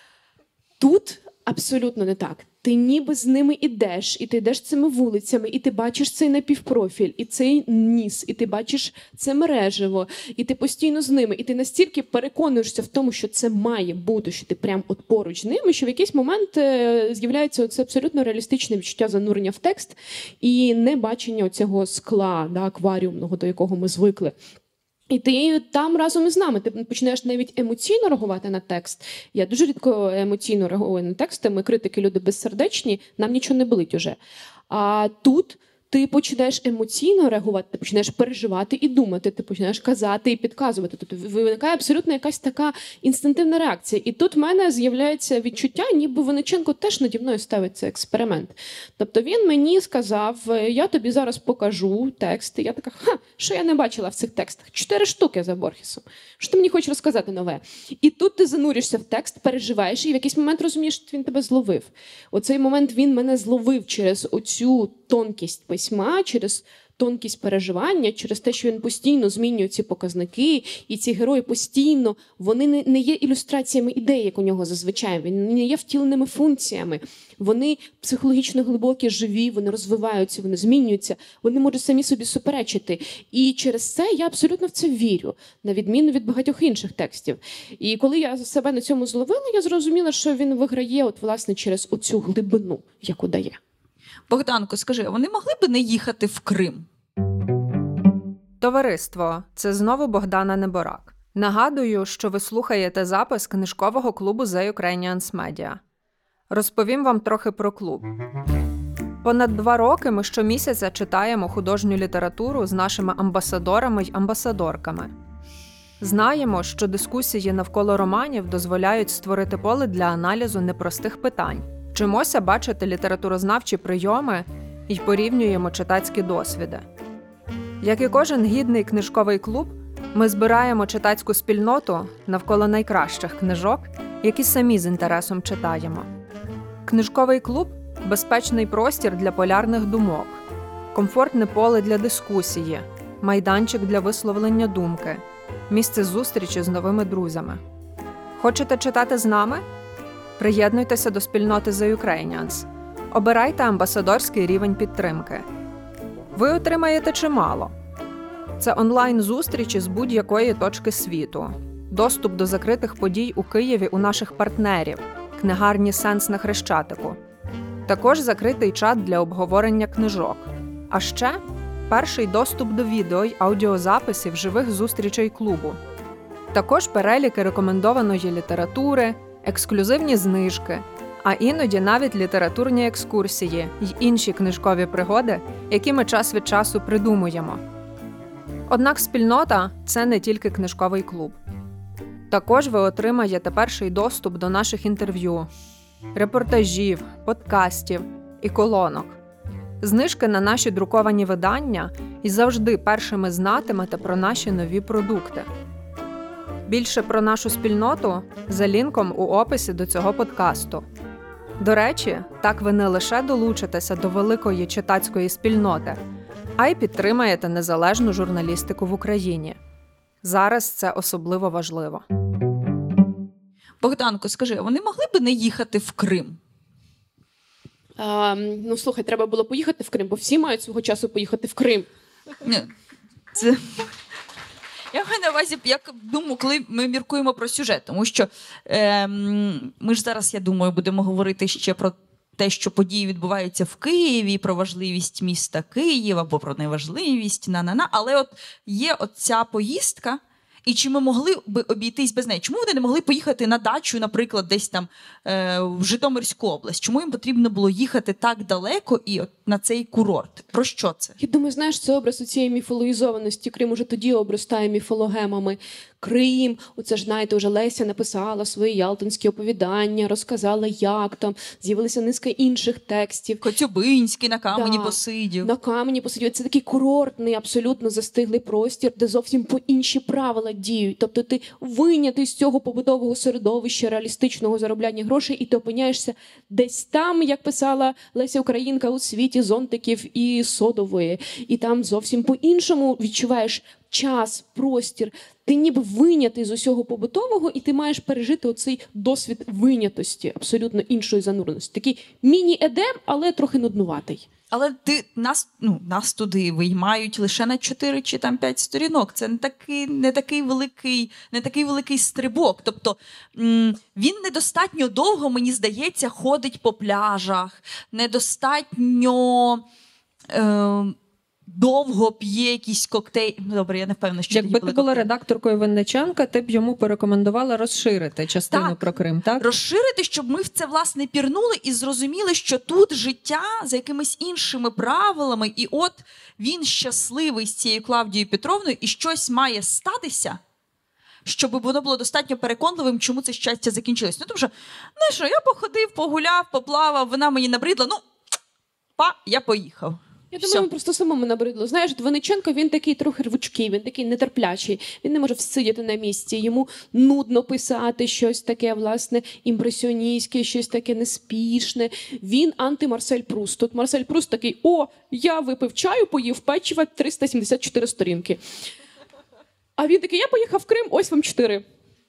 Тут абсолютно не так. Ти ніби з ними ідеш, і ти йдеш цими вулицями, і ти бачиш цей напівпрофіль, і цей ніс, і ти бачиш це мережево, і ти постійно з ними, і ти настільки переконуєшся в тому, що це має бути, що ти прям от поруч з ними, що в якийсь момент з'являється це абсолютно реалістичне відчуття занурення в текст і не бачення цього скла, акваріумного, до якого ми звикли. І ти там разом із нами, ти починаєш навіть емоційно реагувати на текст. Я дуже рідко емоційно реагую на тексти, ми критики, люди безсердечні, нам нічого не болить уже. А тут ти починаєш емоційно реагувати, ти починаєш переживати і думати, ти починаєш казати і підказувати. Тобто виникає абсолютно якась така інстинктивна реакція. І тут в мене з'являється відчуття, ніби Винниченко теж наді мною ставить цей експеримент. Тобто він мені сказав, я тобі зараз покажу тексти. Я така, що я не бачила в цих текстах? 4 штуки за Борхесом. Що ти мені хочеш розказати нове? І тут ти зануришся в текст, переживаєш, і в якийсь момент розумієш, що він тебе зловив. Оцей момент він мене зловив через оцю тонкість письма, через тонкість переживання, через те, що він постійно змінює ці показники, і ці герої постійно, вони не є ілюстраціями ідей, як у нього зазвичай, вони не є втіленими функціями, вони психологічно глибокі, живі, вони розвиваються, вони змінюються, вони можуть самі собі суперечити. І через це я абсолютно в це вірю, на відміну від багатьох інших текстів. І коли я себе на цьому зловила, я зрозуміла, що він виграє власне через оцю глибину, яку дає. Богданко, скажи, вони могли б не їхати в Крим? Товариство, це знову Богдана Неборак. Нагадую, що ви слухаєте запис книжкового клубу The Ukrainians Media. Розповім вам трохи про клуб. Понад 2 роки ми щомісяця читаємо художню літературу з нашими амбасадорами й амбасадорками. Знаємо, що дискусії навколо романів дозволяють створити поле для аналізу непростих питань. Вчимося бачити літературознавчі прийоми і порівнюємо читацькі досвіди. Як і кожен гідний книжковий клуб, ми збираємо читацьку спільноту навколо найкращих книжок, які самі з інтересом читаємо. Книжковий клуб – безпечний простір для полярних думок, комфортне поле для дискусії, майданчик для висловлення думки, місце зустрічі з новими друзями. Хочете читати з нами? Приєднуйтеся до спільноти The Ukrainians. Обирайте амбасадорський рівень підтримки. Ви отримаєте чимало. Це онлайн-зустрічі з будь-якої точки світу, доступ до закритих подій у Києві у наших партнерів, книгарні «Сенс» на Хрещатику. Також закритий чат для обговорення книжок. А ще перший доступ до відео й аудіозаписів живих зустрічей клубу. Також переліки рекомендованої літератури, ексклюзивні знижки, а іноді навіть літературні екскурсії й інші книжкові пригоди, які ми час від часу придумуємо. Однак спільнота – це не тільки книжковий клуб. Також ви отримаєте перший доступ до наших інтерв'ю, репортажів, подкастів і колонок. Знижки на наші друковані видання і завжди першими знатимете про наші нові продукти. Більше про нашу спільноту за лінком у описі до цього подкасту. До речі, так ви не лише долучитеся до великої читацької спільноти, а й підтримаєте незалежну журналістику в Україні. Зараз це особливо важливо. Богданко, скажи, а вони могли б не їхати в Крим? Ну, слухай, треба було поїхати в Крим, бо всі мають свого часу поїхати в Крим. Ні, це... Я маю на увазі, як думаю, коли ми міркуємо про сюжет, тому що ми ж зараз, я думаю, будемо говорити ще про те, що події відбуваються в Києві, про важливість міста Київ або про неважливість, але от є оця поїздка, і чи ми могли би обійтись без неї? Чому вони не могли поїхати на дачу, наприклад, десь там в Житомирську область? Чому їм потрібно було їхати так далеко і от на цей курорт? Про що це? Я думаю, знаєш, це образ у цієї міфологізованості. Крим уже тоді обростає міфологемами. Крим, оце ж, знаєте, вже Леся написала свої ялтинські оповідання, розказала, як там, з'явилася низка інших текстів. Коцюбинський на камені Да, посидів. На камені посидів. Це такий курортний, абсолютно застиглий простір, де зовсім по інші правила діють. Тобто ти вийнятий з цього побутового середовища, реалістичного заробляння грошей, і ти опиняєшся десь там, як писала Леся Українка, у світі зонтиків і содової. І там зовсім по-іншому відчуваєш час, простір. Ти ніби вийнятий з усього побутового, і ти маєш пережити оцей досвід вийнятості, абсолютно іншої зануреності. Такий міні-едем, але трохи нуднуватий. Але нас туди виймають лише на 4 чи там 5 сторінок. Це не такий великий стрибок. Тобто він недостатньо довго, мені здається, ходить по пляжах, недостатньо довго п'є якісь коктейлі. Добре, я не впевнена, що Якби ти була редакторкою Винниченка, ти б йому порекомендувала розширити частину про Крим, так? Розширити, щоб ми в це, власне, пірнули і зрозуміли, що тут життя за якимись іншими правилами, і от він щасливий з цією Клавдією Петровною, і щось має статися, щоб воно було достатньо переконливим, чому це щастя закінчилось. Ну, тому що, я походив, погуляв, поплавав, вона мені набридла, я поїхав. Я думаю, просто самому набридло. Знаєш, Винниченко, він такий трохи рвучкий, він такий нетерплячий. Він не може всидіти на місці. Йому нудно писати щось таке, власне, імпресіоністське, щось таке неспішне. Він анти-Марсель Пруст. Тут Марсель Пруст такий: я випив чаю, поїв печива, 374 сторінки. А він такий: я поїхав в Крим, ось вам 4.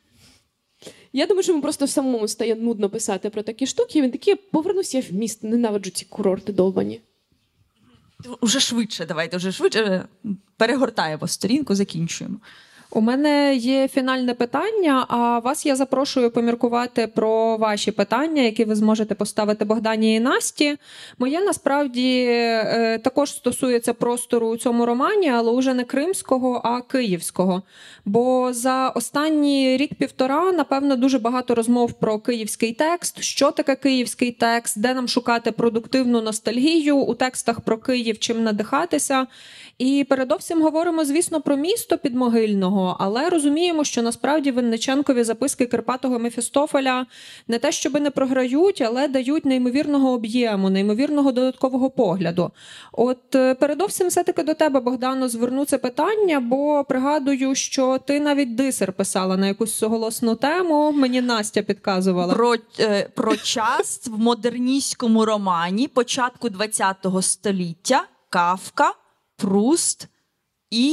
Я думаю, що йому просто самому стає нудно писати про такі штуки. Він такий: повернуся в місто, ненавиджу ці курорти довбані. Уже швидше, перегортаємо сторінку, закінчуємо. У мене є фінальне питання, а вас я запрошую поміркувати про ваші питання, які ви зможете поставити Богдані і Насті. Моє, насправді, також стосується простору у цьому романі, але уже не кримського, а київського. Бо за останні рік-півтора, напевно, дуже багато розмов про київський текст, що таке київський текст, де нам шукати продуктивну ностальгію у текстах про Київ, чим надихатися. І передовсім говоримо, звісно, про місто Підмогильного, але розуміємо, що насправді Винниченкові записки Кирпатого Мефістофеля не те, щоби не програють, але дають неймовірного об'єму, неймовірного додаткового погляду. От передовсім все-таки до тебе, Богдано, зверну це питання, бо пригадую, що ти навіть дисер писала на якусь суголосну тему, мені Настя підказувала. Про час в модерністському романі початку ХХ століття Кафка, Пруст і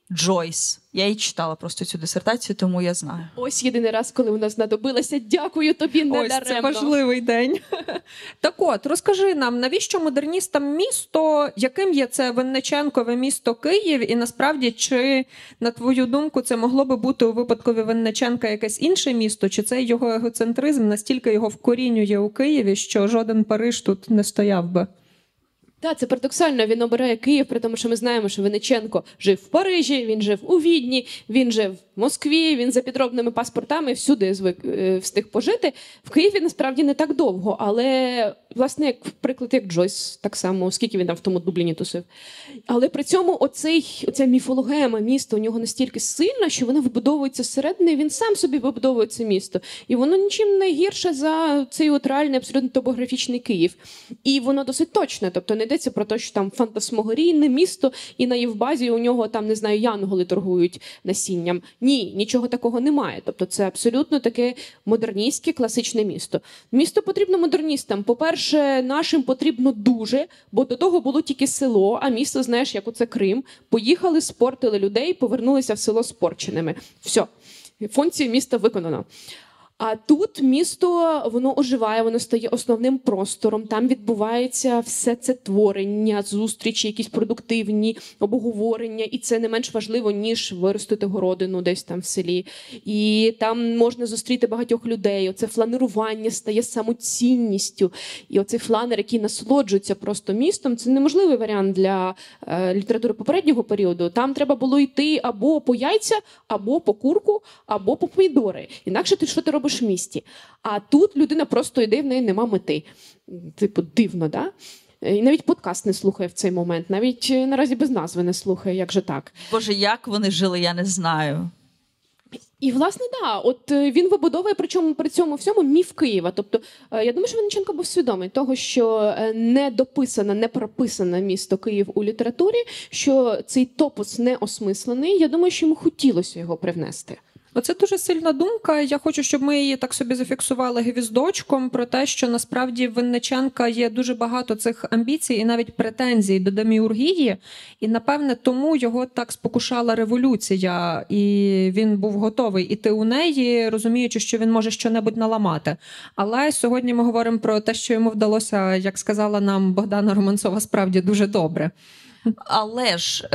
Джойс. Я її читала просто цю дисертацію, тому я знаю. Ось єдиний раз, коли вона знадобилася. Дякую тобі, не Ось, даремно. це важливий день. Так от, розкажи нам, навіщо модерністам місто, яким є це Винниченкове місто Київ, і насправді, чи, на твою думку, це могло би бути у випадкові Винниченка якесь інше місто, чи цей його егоцентризм настільки його вкорінює у Києві, що жоден Париж тут не стояв би? Так, це парадоксально. Він обирає Київ, при тому, що ми знаємо, що Винниченко жив в Парижі, він жив у Відні, він жив в Москві, він за підробними паспортами всюди встиг пожити. В Києві насправді не так довго, але, власне, як приклад, як Джойс, так само, скільки він там в тому Дубліні тусив. Але при цьому оця міфологема міста у нього настільки сильна, що вона вибудовується зсередини, він сам собі вибудовує це місто. І воно нічим не гірше за цей от реальний, абсолютно топографічний Київ. І воно досить точне, тобто не йдеться про те, що там фантасмагорійне місто, і на Євбазі у нього там, не знаю, янголи торгують насінням. Ні, нічого такого немає. Тобто це абсолютно таке модерністське, класичне місто. Місто потрібно модерністам. По-перше, нашим потрібно дуже, бо до того було тільки село, а місто, знаєш, як оце Крим. Поїхали, спортили людей, повернулися в село спорченими. Все. Функцію міста виконано. А тут місто, воно оживає, воно стає основним простором, там відбувається все це творення, зустрічі, якісь продуктивні, обговорення, і це не менш важливо, ніж виростити городину десь там в селі. І там можна зустріти багатьох людей, оце фланерування стає самоцінністю. І оцей фланер, який насолоджується просто містом, це неможливий варіант для літератури попереднього періоду. Там треба було йти або по яйця, або по курку, або по помідори. Інакше що ти робиш в місті. А тут людина просто йде, в неї нема мети. Типу, дивно, да? І навіть подкаст не слухає в цей момент. Навіть наразі без назви не слухає, як же так. Боже, як вони жили, я не знаю. І, власне, да, от він вибудовує, причому при цьому всьому міф Києва. Тобто, я думаю, що Винниченко був свідомий того, що не дописане, не прописане місто Київ у літературі, що цей топос не осмислений. Я думаю, що йому хотілося його привнести. Оце дуже сильна думка. Я хочу, щоб ми її так собі зафіксували гвіздочком про те, що насправді в Винниченка є дуже багато цих амбіцій і навіть претензій до деміургії. І, напевне, тому його так спокушала революція. І він був готовий іти у неї, розуміючи, що він може щонебудь наламати. Але сьогодні ми говоримо про те, що йому вдалося, як сказала нам Богдана Романцова, справді дуже добре. Але ж...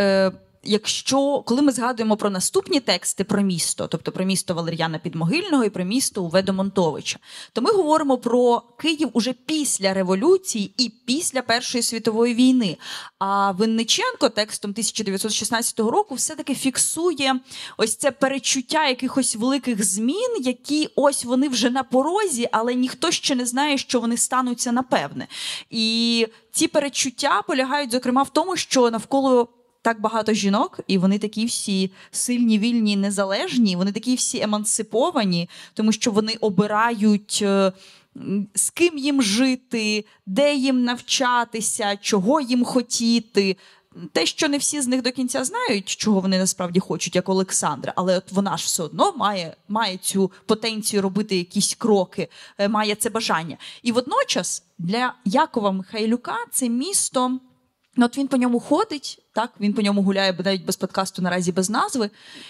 коли ми згадуємо про наступні тексти про місто, тобто про місто Валер'яна Підмогильного і про місто Уве Домонтовича, то ми говоримо про Київ уже після революції і після Першої світової війни. А Винниченко текстом 1916 року все-таки фіксує ось це перечуття якихось великих змін, які ось вони вже на порозі, але ніхто ще не знає, що вони стануться напевне. І ці перечуття полягають, зокрема, в тому, що навколо так багато жінок, і вони такі всі сильні, вільні, незалежні, вони такі всі емансиповані, тому що вони обирають, з ким їм жити, де їм навчатися, чого їм хотіти. Те, що не всі з них до кінця знають, чого вони насправді хочуть, як Олександра, але от вона ж все одно має цю потенцію робити якісь кроки, має це бажання. І водночас для Якова Михайлюка це місто... От він по ньому ходить, так, він по ньому гуляє навіть без подкасту, наразі без назви,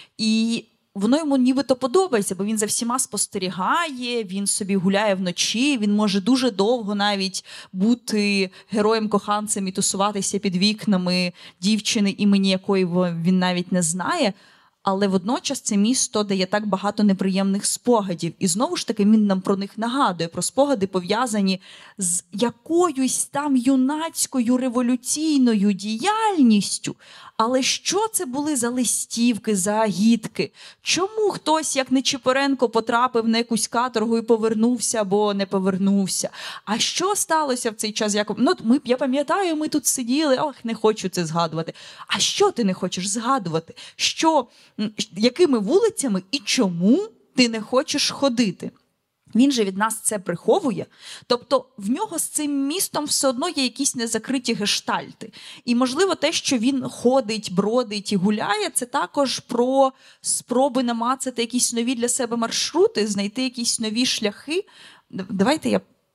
і воно йому нібито подобається, бо він за всіма спостерігає, він собі гуляє вночі, він може дуже довго навіть бути героєм-коханцем і тусуватися під вікнами дівчини, імені якої він навіть не знає. Але водночас це місто дає так багато неприємних спогадів. І знову ж таки він нам про них нагадує, про спогади, пов'язані з якоюсь там юнацькою революційною діяльністю. Але що це були за листівки, за агітки? Чому хтось, як Нечипоренко, потрапив на якусь каторгу і повернувся або не повернувся? А що сталося в цей час, Яков? Я пам'ятаю, ми тут сиділи, не хочу це згадувати. А що ти не хочеш згадувати? Якими вулицями і чому ти не хочеш ходити? Він же від нас це приховує. Тобто в нього з цим містом все одно є якісь незакриті гештальти. І, можливо, те, що він ходить, бродить і гуляє, це також про спроби намацати якісь нові для себе маршрути, знайти якісь нові шляхи. Давайте я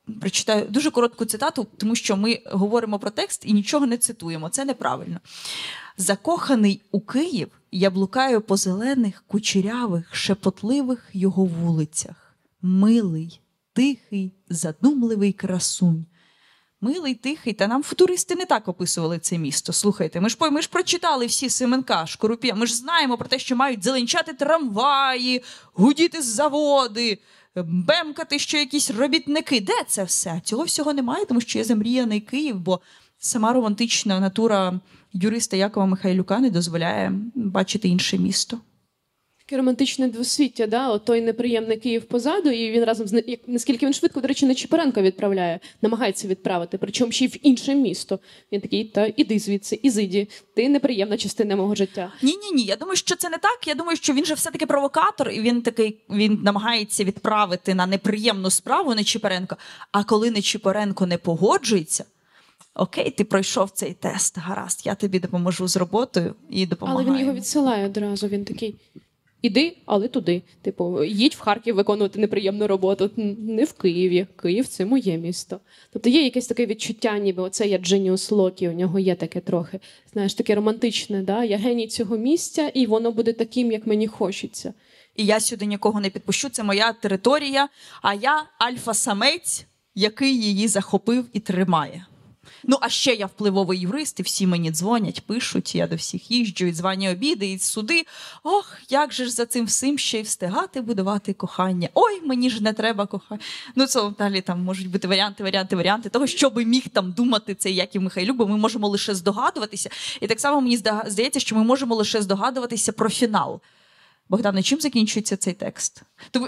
прочитаю дуже коротку цитату, тому що ми говоримо про текст і нічого не цитуємо. Це неправильно. «Закоханий у Київ, я блукаю по зелених, кучерявих, шепотливих його вулицях. Милий, тихий, задумливий красунь». Милий, тихий, та нам футуристи не так описували це місто. Слухайте, ми ж прочитали всі Семенка, Шкурупія, ми ж знаємо про те, що мають зеленчати трамваї, гудіти заводи, бемкати ще якісь робітники. Де це все? Цього всього немає, тому що є замріяний Київ, бо сама романтична натура юриста Якова Михайлюка не дозволяє бачити інше місто. Таке романтичне двосвіття, да? От той неприємний Київ позаду, і він разом з наскільки він швидко, до речі, Нечипоренка відправляє, намагається відправити, причому ще й в інше місто. Він такий, та іди звідси, ізиді, ти неприємна частина мого життя. Ні, я думаю, що це не так. Я думаю, що він же все-таки провокатор, і він намагається відправити на неприємну справу Нечипоренка, а коли Нечипоренко не погоджується, окей, ти пройшов цей тест, гаразд, я тобі допоможу з роботою і допомагаю. Але він його відсилає одразу, він такий, іди, але туди. Типу, їдь в Харків виконувати неприємну роботу. Не в Києві. Київ – це моє місто. Тобто є якесь таке відчуття, ніби оце я Дженіус Локі, у нього є таке трохи, знаєш, таке романтичне, да? Я геній цього місця, і воно буде таким, як мені хочеться. І я сюди нікого не підпущу, це моя територія, а я альфа-самець, який її захопив і тримає. Ну, а ще я впливовий юрист, і всі мені дзвонять, пишуть, я до всіх їжджу, і дзвані обіди, і суди. Ох, як же ж за цим всім ще й встигати будувати кохання. Ой, мені ж не треба кохання. Ну, це далі там можуть бути варіанти того, що би міг там думати цей Яків Михайлюк, бо ми можемо лише здогадуватися. І так само мені здається, що ми можемо лише здогадуватися про фінал. Богдане, чим закінчується цей текст?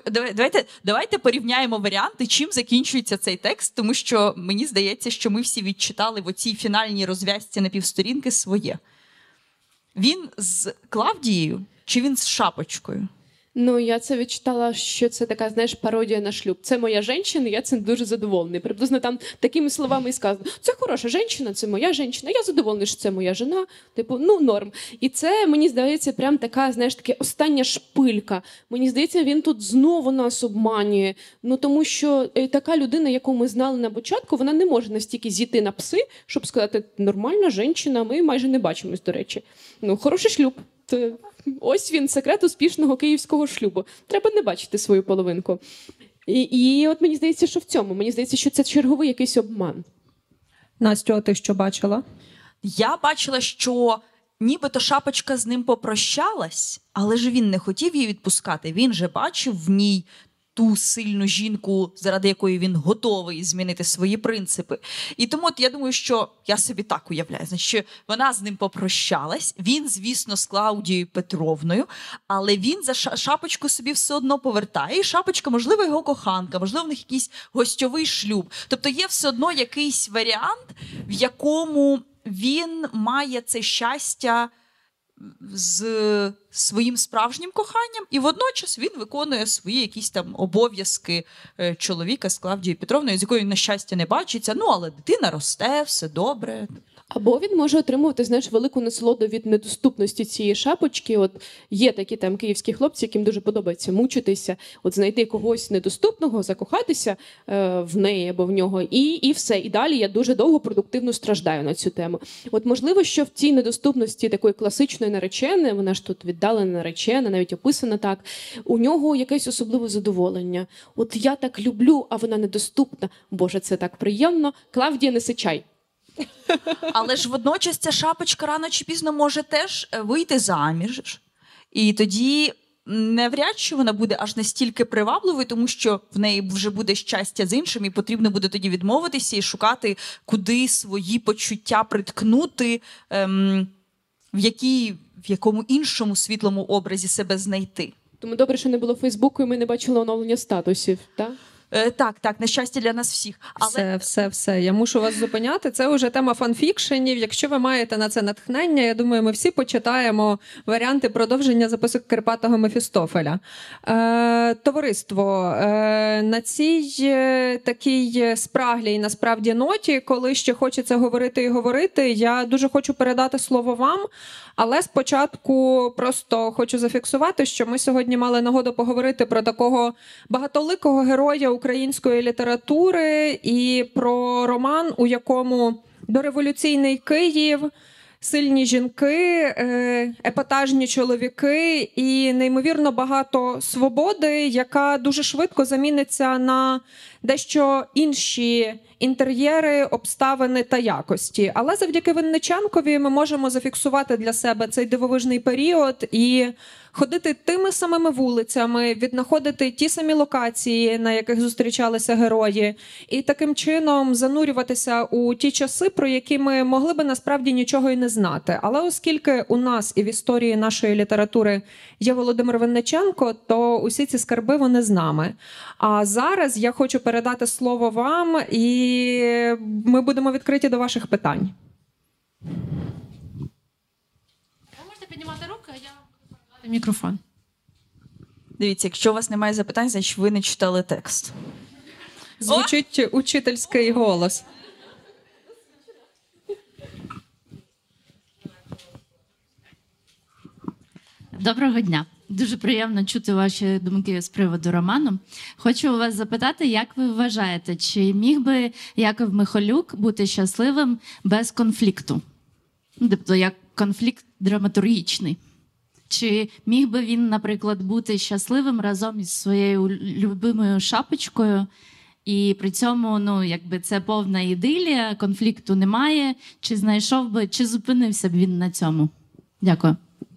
Давайте порівняємо варіанти, чим закінчується цей текст, тому що мені здається, що ми всі відчитали в оцій фінальній розв'язці на півсторінки своє. Він з Клавдією чи він з Шапочкою? Ну, я це відчитала, що це така, знаєш, пародія на шлюб. Це моя жінка, я цим дуже задоволений. Приблизно там такими словами і сказано. Це хороша жінка, це моя жінка, я задоволений, що це моя жена. Типу, ну, норм. І це, мені здається, прям така, знаєш, таке остання шпилька. Мені здається, він тут знову нас обманює. Ну, тому що така людина, яку ми знали на початку, вона не може настільки зійти на пси, щоб сказати, нормальна жінка, ми майже не бачимось, до речі. Ну, хороший шлюб. Ось він, секрет успішного київського шлюбу. Треба не бачити свою половинку. І от мені здається, що в цьому. Мені здається, що це черговий якийсь обман. Настю, а ти що бачила? Я бачила, що нібито Шапочка з ним попрощалась, але ж він не хотів її відпускати. Він же бачив в ній ту сильну жінку, заради якої він готовий змінити свої принципи. І тому от я думаю, що я собі так уявляю, що вона з ним попрощалась, він, звісно, з Клавдією Петровною, але він за Шапочку собі все одно повертає, і Шапочка, можливо, його коханка, можливо, в них якийсь гостьовий шлюб. Тобто є все одно якийсь варіант, в якому він має це щастя з своїм справжнім коханням, і водночас він виконує свої якісь там обов'язки чоловіка з Клавдією Петровною, з якою, на щастя, не бачиться, ну, але дитина росте, все добре. Або він може отримувати, знаєш, велику насолоду від недоступності цієї Шапочки. От є такі там київські хлопці, яким дуже подобається мучитися, от знайти когось недоступного, закохатися в неї або в нього, і все. І далі я дуже довго продуктивно страждаю на цю тему. От можливо, що в цій недоступності такої класичної нареченої, вона ж тут віддалена наречена, навіть описана так, у нього якесь особливе задоволення. От я так люблю, а вона недоступна. Боже, це так приємно. Клавдія, неси чай. Але ж водночас ця Шапочка рано чи пізно може теж вийти заміж. І тоді навряд чи вона буде аж настільки привабливою, тому що в неї вже буде щастя з іншим, і потрібно буде тоді відмовитися і шукати, куди свої почуття приткнути, в якому іншому світлому образі себе знайти. Тому добре, що не було Фейсбуку, і ми не бачили оновлення статусів, так? Так, на щастя для нас всіх. Але... Все. Я мушу вас зупиняти. Це вже тема фанфікшенів. Якщо ви маєте на це натхнення, я думаю, ми всі почитаємо варіанти продовження записок Карпатого Мефістофеля. Товариство, на цій такій спраглій, насправді, ноті, коли ще хочеться говорити і говорити, я дуже хочу передати слово вам, але спочатку просто хочу зафіксувати, що ми сьогодні мали нагоду поговорити про такого багатоликого героя української літератури і про роман, у якому дореволюційний Київ, сильні жінки, епатажні чоловіки і неймовірно багато свободи, яка дуже швидко заміниться на дещо інші інтер'єри, обставини та якості. Але завдяки Винниченкові ми можемо зафіксувати для себе цей дивовижний період і ходити тими самими вулицями, віднаходити ті самі локації, на яких зустрічалися герої, і таким чином занурюватися у ті часи, про які ми могли би насправді нічого і не знати. Але оскільки у нас і в історії нашої літератури є Володимир Винниченко, то усі ці скарби, вони з нами. А зараз я хочу передати слово вам, і ми будемо відкриті до ваших питань. Ви можете піднімати руки, а я передати мікрофон. Дивіться, якщо у вас немає запитань, значить ви не читали текст. Звучить учительський голос. Доброго дня. Дуже приємно чути ваші думки з приводу роману. Хочу у вас запитати, як ви вважаєте, чи міг би Яків Михайлюк бути щасливим без конфлікту? Тобто, як конфлікт драматургічний. Чи міг би він, наприклад, бути щасливим разом із своєю любимою шапочкою, і при цьому, ну, якби це повна ідилія, конфлікту немає, чи знайшов би, чи зупинився б він на цьому? Дякую.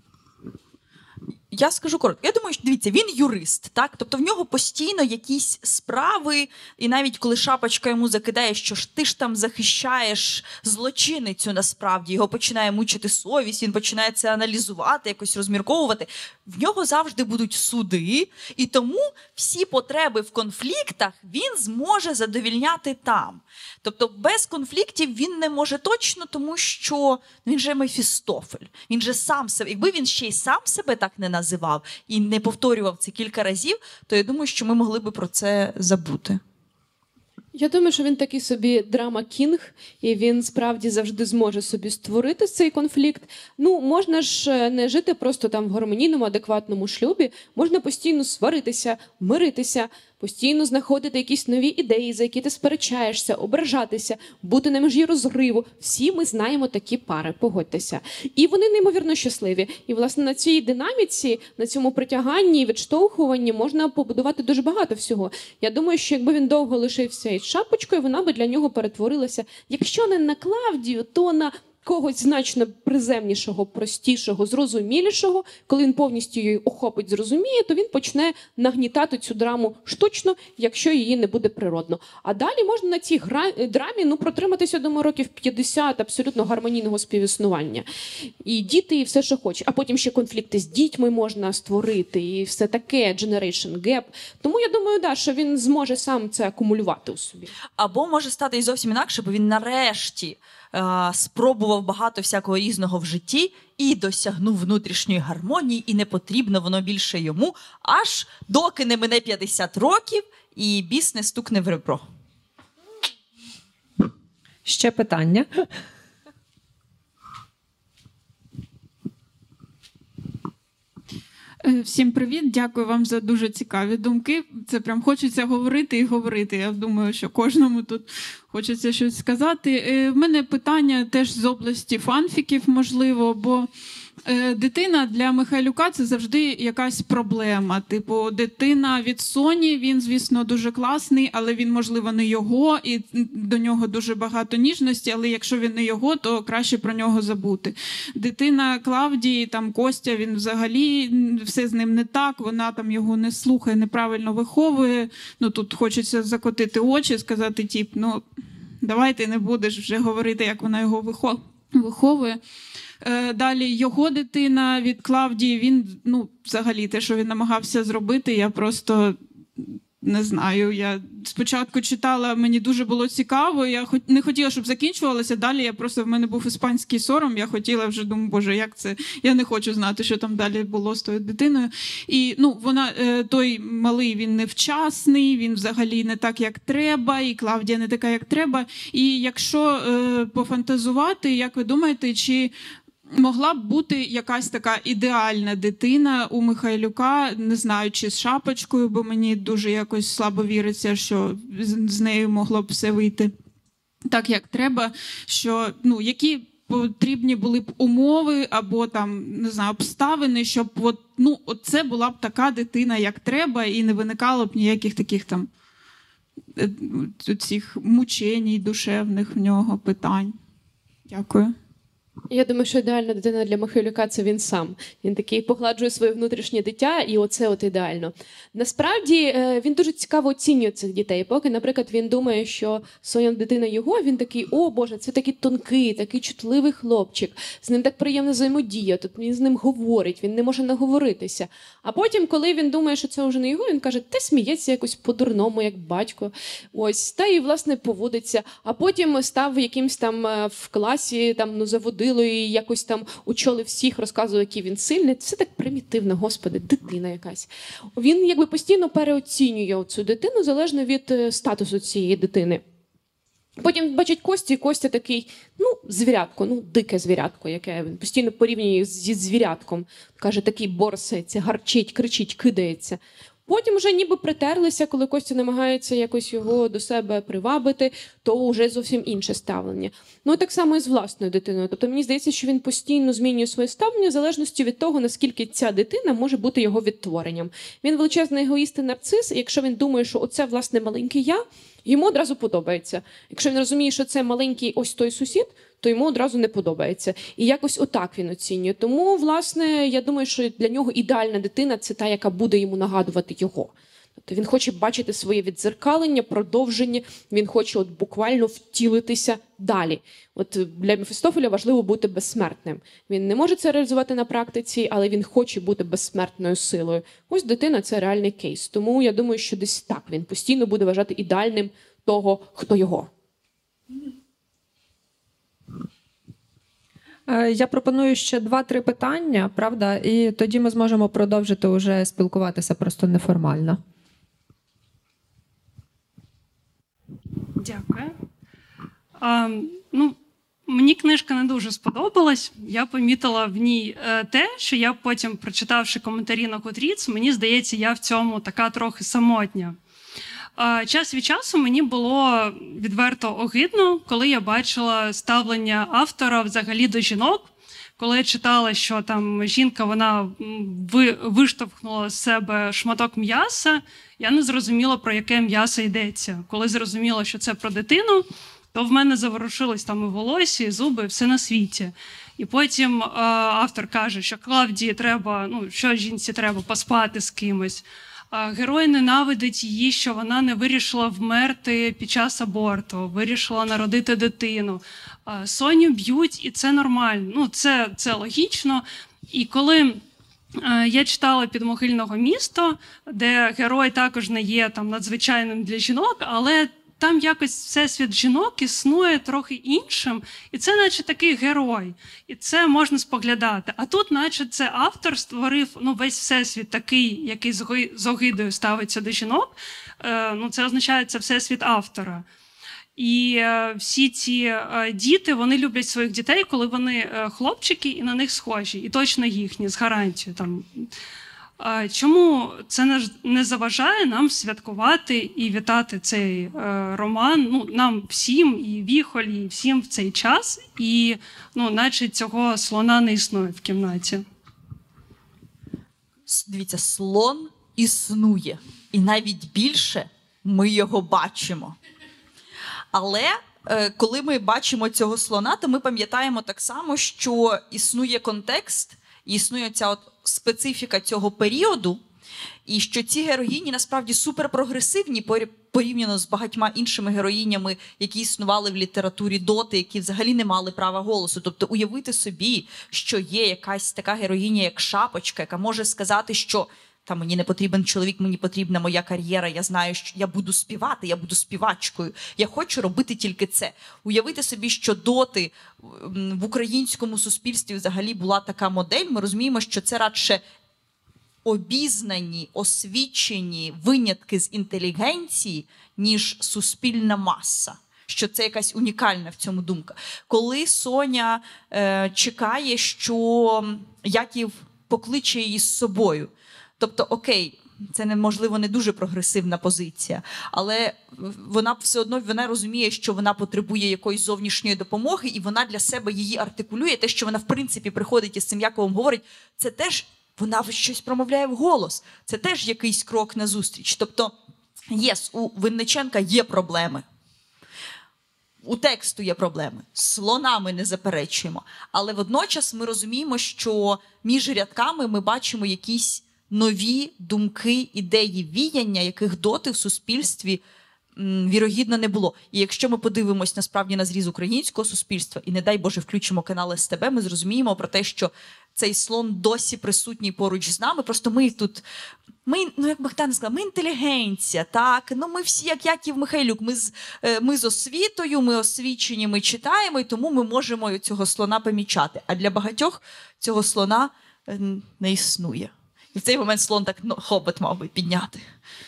Я скажу коротко. Я думаю, що, дивіться, він юрист, так? Тобто в нього постійно якісь справи, і навіть коли шапочка йому закидає, що ж ти ж там захищаєш злочиницю насправді, його починає мучити совість, він починає це аналізувати, якось розмірковувати. В нього завжди будуть суди, і тому всі потреби в конфліктах він зможе задовільняти там. Тобто без конфліктів він не може точно, тому що він же Мефістофель. Він же сам себе, якби він ще й сам себе так не називав і не повторював це кілька разів, то я думаю, що ми могли би про це забути. Я думаю, що він такий собі драма-кінг, і він справді завжди зможе собі створити цей конфлікт. Ну, можна ж не жити просто там в гармонійному, адекватному шлюбі, можна постійно сваритися, миритися, постійно знаходити якісь нові ідеї, за які ти сперечаєшся, ображатися, бути на межі розриву. Всі ми знаємо такі пари, погодьтеся. І вони неймовірно щасливі. І, власне, на цій динаміці, на цьому притяганні і відштовхуванні можна побудувати дуже багато всього. Я думаю, що якби він довго лишився із шапочкою, вона би для нього перетворилася, якщо не на Клавдію, то на когось значно приземнішого, простішого, зрозумілішого. Коли він повністю її охопить, зрозуміє, то він почне нагнітати цю драму штучно, якщо її не буде природно. А далі можна на цій драмі протриматися, думаю, років 50 абсолютно гармонійного співіснування. І діти, і все, що хоче. А потім ще конфлікти з дітьми можна створити, і все таке, generation gap. Тому я думаю, да, що він зможе сам це акумулювати у собі. Або може стати і зовсім інакше, бо він нарешті спробував багато всякого різного в житті і досягнув внутрішньої гармонії, і не потрібно воно більше йому, аж доки не мине 50 років і біс не стукне в ребро. Ще питання? Всім привіт, дякую вам за дуже цікаві думки. Це прям хочеться говорити і говорити. Я думаю, що кожному тут хочеться щось сказати. В мене питання теж з області фанфіків, можливо, бо дитина для Михайлюка – це завжди якась проблема. Типу, дитина від Соні, він, звісно, дуже класний, але він, можливо, не його, і до нього дуже багато ніжності, але якщо він не його, то краще про нього забути. Дитина Клавдії, там Костя, він взагалі, все з ним не так, вона там його не слухає, неправильно виховує. Ну, тут хочеться закотити очі, сказати, тип, ну, давай ти не будеш вже говорити, як вона його виховує. Далі його дитина від Клавдії, він, ну, взагалі, те, що він намагався зробити, я просто не знаю. Я спочатку читала, мені дуже було цікаво, я не хотіла, щоб закінчувалося, далі в мене був іспанський сором, я хотіла вже, думаю, боже, як це, я не хочу знати, що там далі було з тою дитиною. І, ну, вона, той малий, він невчасний, він взагалі не так, як треба, і Клавдія не така, як треба. І якщо пофантазувати, як ви думаєте, чи могла б бути якась така ідеальна дитина у Михайлюка, не знаю, чи з шапочкою, бо мені дуже якось слабо віриться, що з нею могло б все вийти так, як треба, що, які потрібні були б умови або там, не знаю, обставини, щоб от це була б така дитина, як треба, і не виникало б ніяких таких там цих мученій душевних в нього питань. Дякую. Я думаю, що ідеальна дитина для Михайлюка – це він сам. Він такий погладжує своє внутрішнє дитя, і оце от ідеально. Насправді, він дуже цікаво оцінює цих дітей. Поки, наприклад, він думає, що своя дитина його, він такий, о Боже, це такий тонкий, такий чутливий хлопчик, з ним так приємно взаємодія, тут він з ним говорить, він не може наговоритися. А потім, коли він думає, що це вже не його, він каже, та сміється якось по-дурному, як батько, ось, та і, власне, поводиться. А потім став якимсь там в класі, там, заводив, і якось там очолив всіх, розказував, який він сильний. Це так примітивно, господи, дитина якась. Він якби постійно переоцінює цю дитину, залежно від статусу цієї дитини. Потім бачить Костю, і Костя такий, звірятко, дике звірятко, яке він постійно порівнює зі звірятком. Каже, такий борсається, гарчить, кричить, кидається. Потім вже ніби притерлися, коли Костя намагається якось його до себе привабити, то вже зовсім інше ставлення. І так само і з власною дитиною. Тобто мені здається, що він постійно змінює своє ставлення в залежності від того, наскільки ця дитина може бути його відтворенням. Він величезний егоїст і нарцис, і якщо він думає, що оце, власне, маленький я, йому одразу подобається. Якщо він розуміє, що це маленький ось той сусід, то йому одразу не подобається. І якось отак він оцінює. Тому, власне, я думаю, що для нього ідеальна дитина – це та, яка буде йому нагадувати його. Тобто він хоче бачити своє віддзеркалення, продовження, він хоче буквально втілитися далі. Для Мефістофеля важливо бути безсмертним. Він не може це реалізувати на практиці, але він хоче бути безсмертною силою. Ось дитина – це реальний кейс. Тому я думаю, що десь так він постійно буде вважати ідеальним того, хто його. Я пропоную ще 2-3 питання, правда? І тоді ми зможемо продовжити уже спілкуватися просто неформально. Дякую. Мені книжка не дуже сподобалась. Я помітила в ній те, що я потім, прочитавши коментарі на Goodreads, мені здається, я в цьому така трохи самотня. Час від часу мені було відверто огидно, коли я бачила ставлення автора взагалі до жінок. Коли я читала, що там жінка, вона виштовхнула з себе шматок м'яса, я не зрозуміла, про яке м'ясо йдеться. Коли зрозуміла, що це про дитину, то в мене заворушились там і волосся, і зуби, і все на світі. І потім автор каже, що Клавдії треба, що жінці треба, поспати з кимось. Герой ненавидить її, що вона не вирішила вмерти під час аборту, вирішила народити дитину. Соню б'ють, і це нормально. Це логічно. І коли я читала «Підмогильного міста», де герой також не є там надзвичайним для жінок, але там якось всесвіт жінок існує трохи іншим, і це наче такий герой, і це можна споглядати. А тут наче це автор створив весь всесвіт такий, який з огидою ставиться до жінок, це означає, це всесвіт автора. І всі ці діти, вони люблять своїх дітей, коли вони хлопчики і на них схожі, і точно їхні, з гарантією. Чому це не заважає нам святкувати і вітати цей роман, нам всім, і Віхолі, і всім в цей час, і наче цього слона не існує в кімнаті? Дивіться, слон існує, і навіть більше ми його бачимо. Але коли ми бачимо цього слона, то ми пам'ятаємо так само, що існує контекст, існує ця специфіка цього періоду, і що ці героїні насправді суперпрогресивні порівняно з багатьма іншими героїнями, які існували в літературі доти, які взагалі не мали права голосу. Тобто уявити собі, що є якась така героїня, як Шапочка, яка може сказати, що мені не потрібен чоловік, мені потрібна моя кар'єра, я знаю, що я буду співати, я буду співачкою, я хочу робити тільки це. Уявити собі, що доти в українському суспільстві взагалі була така модель, ми розуміємо, що це радше обізнані, освічені винятки з інтелігенції, ніж суспільна маса. що це якась унікальна в цьому думка. Коли Соня чекає, що Яків покличе її з собою. Тобто, окей, це, можливо, не дуже прогресивна позиція, але вона все одно розуміє, що вона потребує якоїсь зовнішньої допомоги, і вона для себе її артикулює. Те, що вона, в принципі, приходить і з цим Яковом говорить, це теж вона щось промовляє вголос. Це теж якийсь крок назустріч. Тобто, у Винниченка є проблеми. У тексту є проблеми. Слона ми не заперечуємо. Але водночас ми розуміємо, що між рядками ми бачимо якісь нові думки, ідеї, віяння, яких доти в суспільстві вірогідно не було. І якщо ми подивимось насправді на зріз українського суспільства, і не дай Боже включимо канал СТБ, ми зрозуміємо про те, що цей слон досі присутній поруч з нами. Просто ми тут, як Богдан сказав, ми інтелігенція, так? Ми всі, як Яків Михайлюк, ми з освітою, ми освічені, ми читаємо, і тому ми можемо цього слона помічати. А для багатьох цього слона не існує. І в цей момент слон так хобот мав би підняти.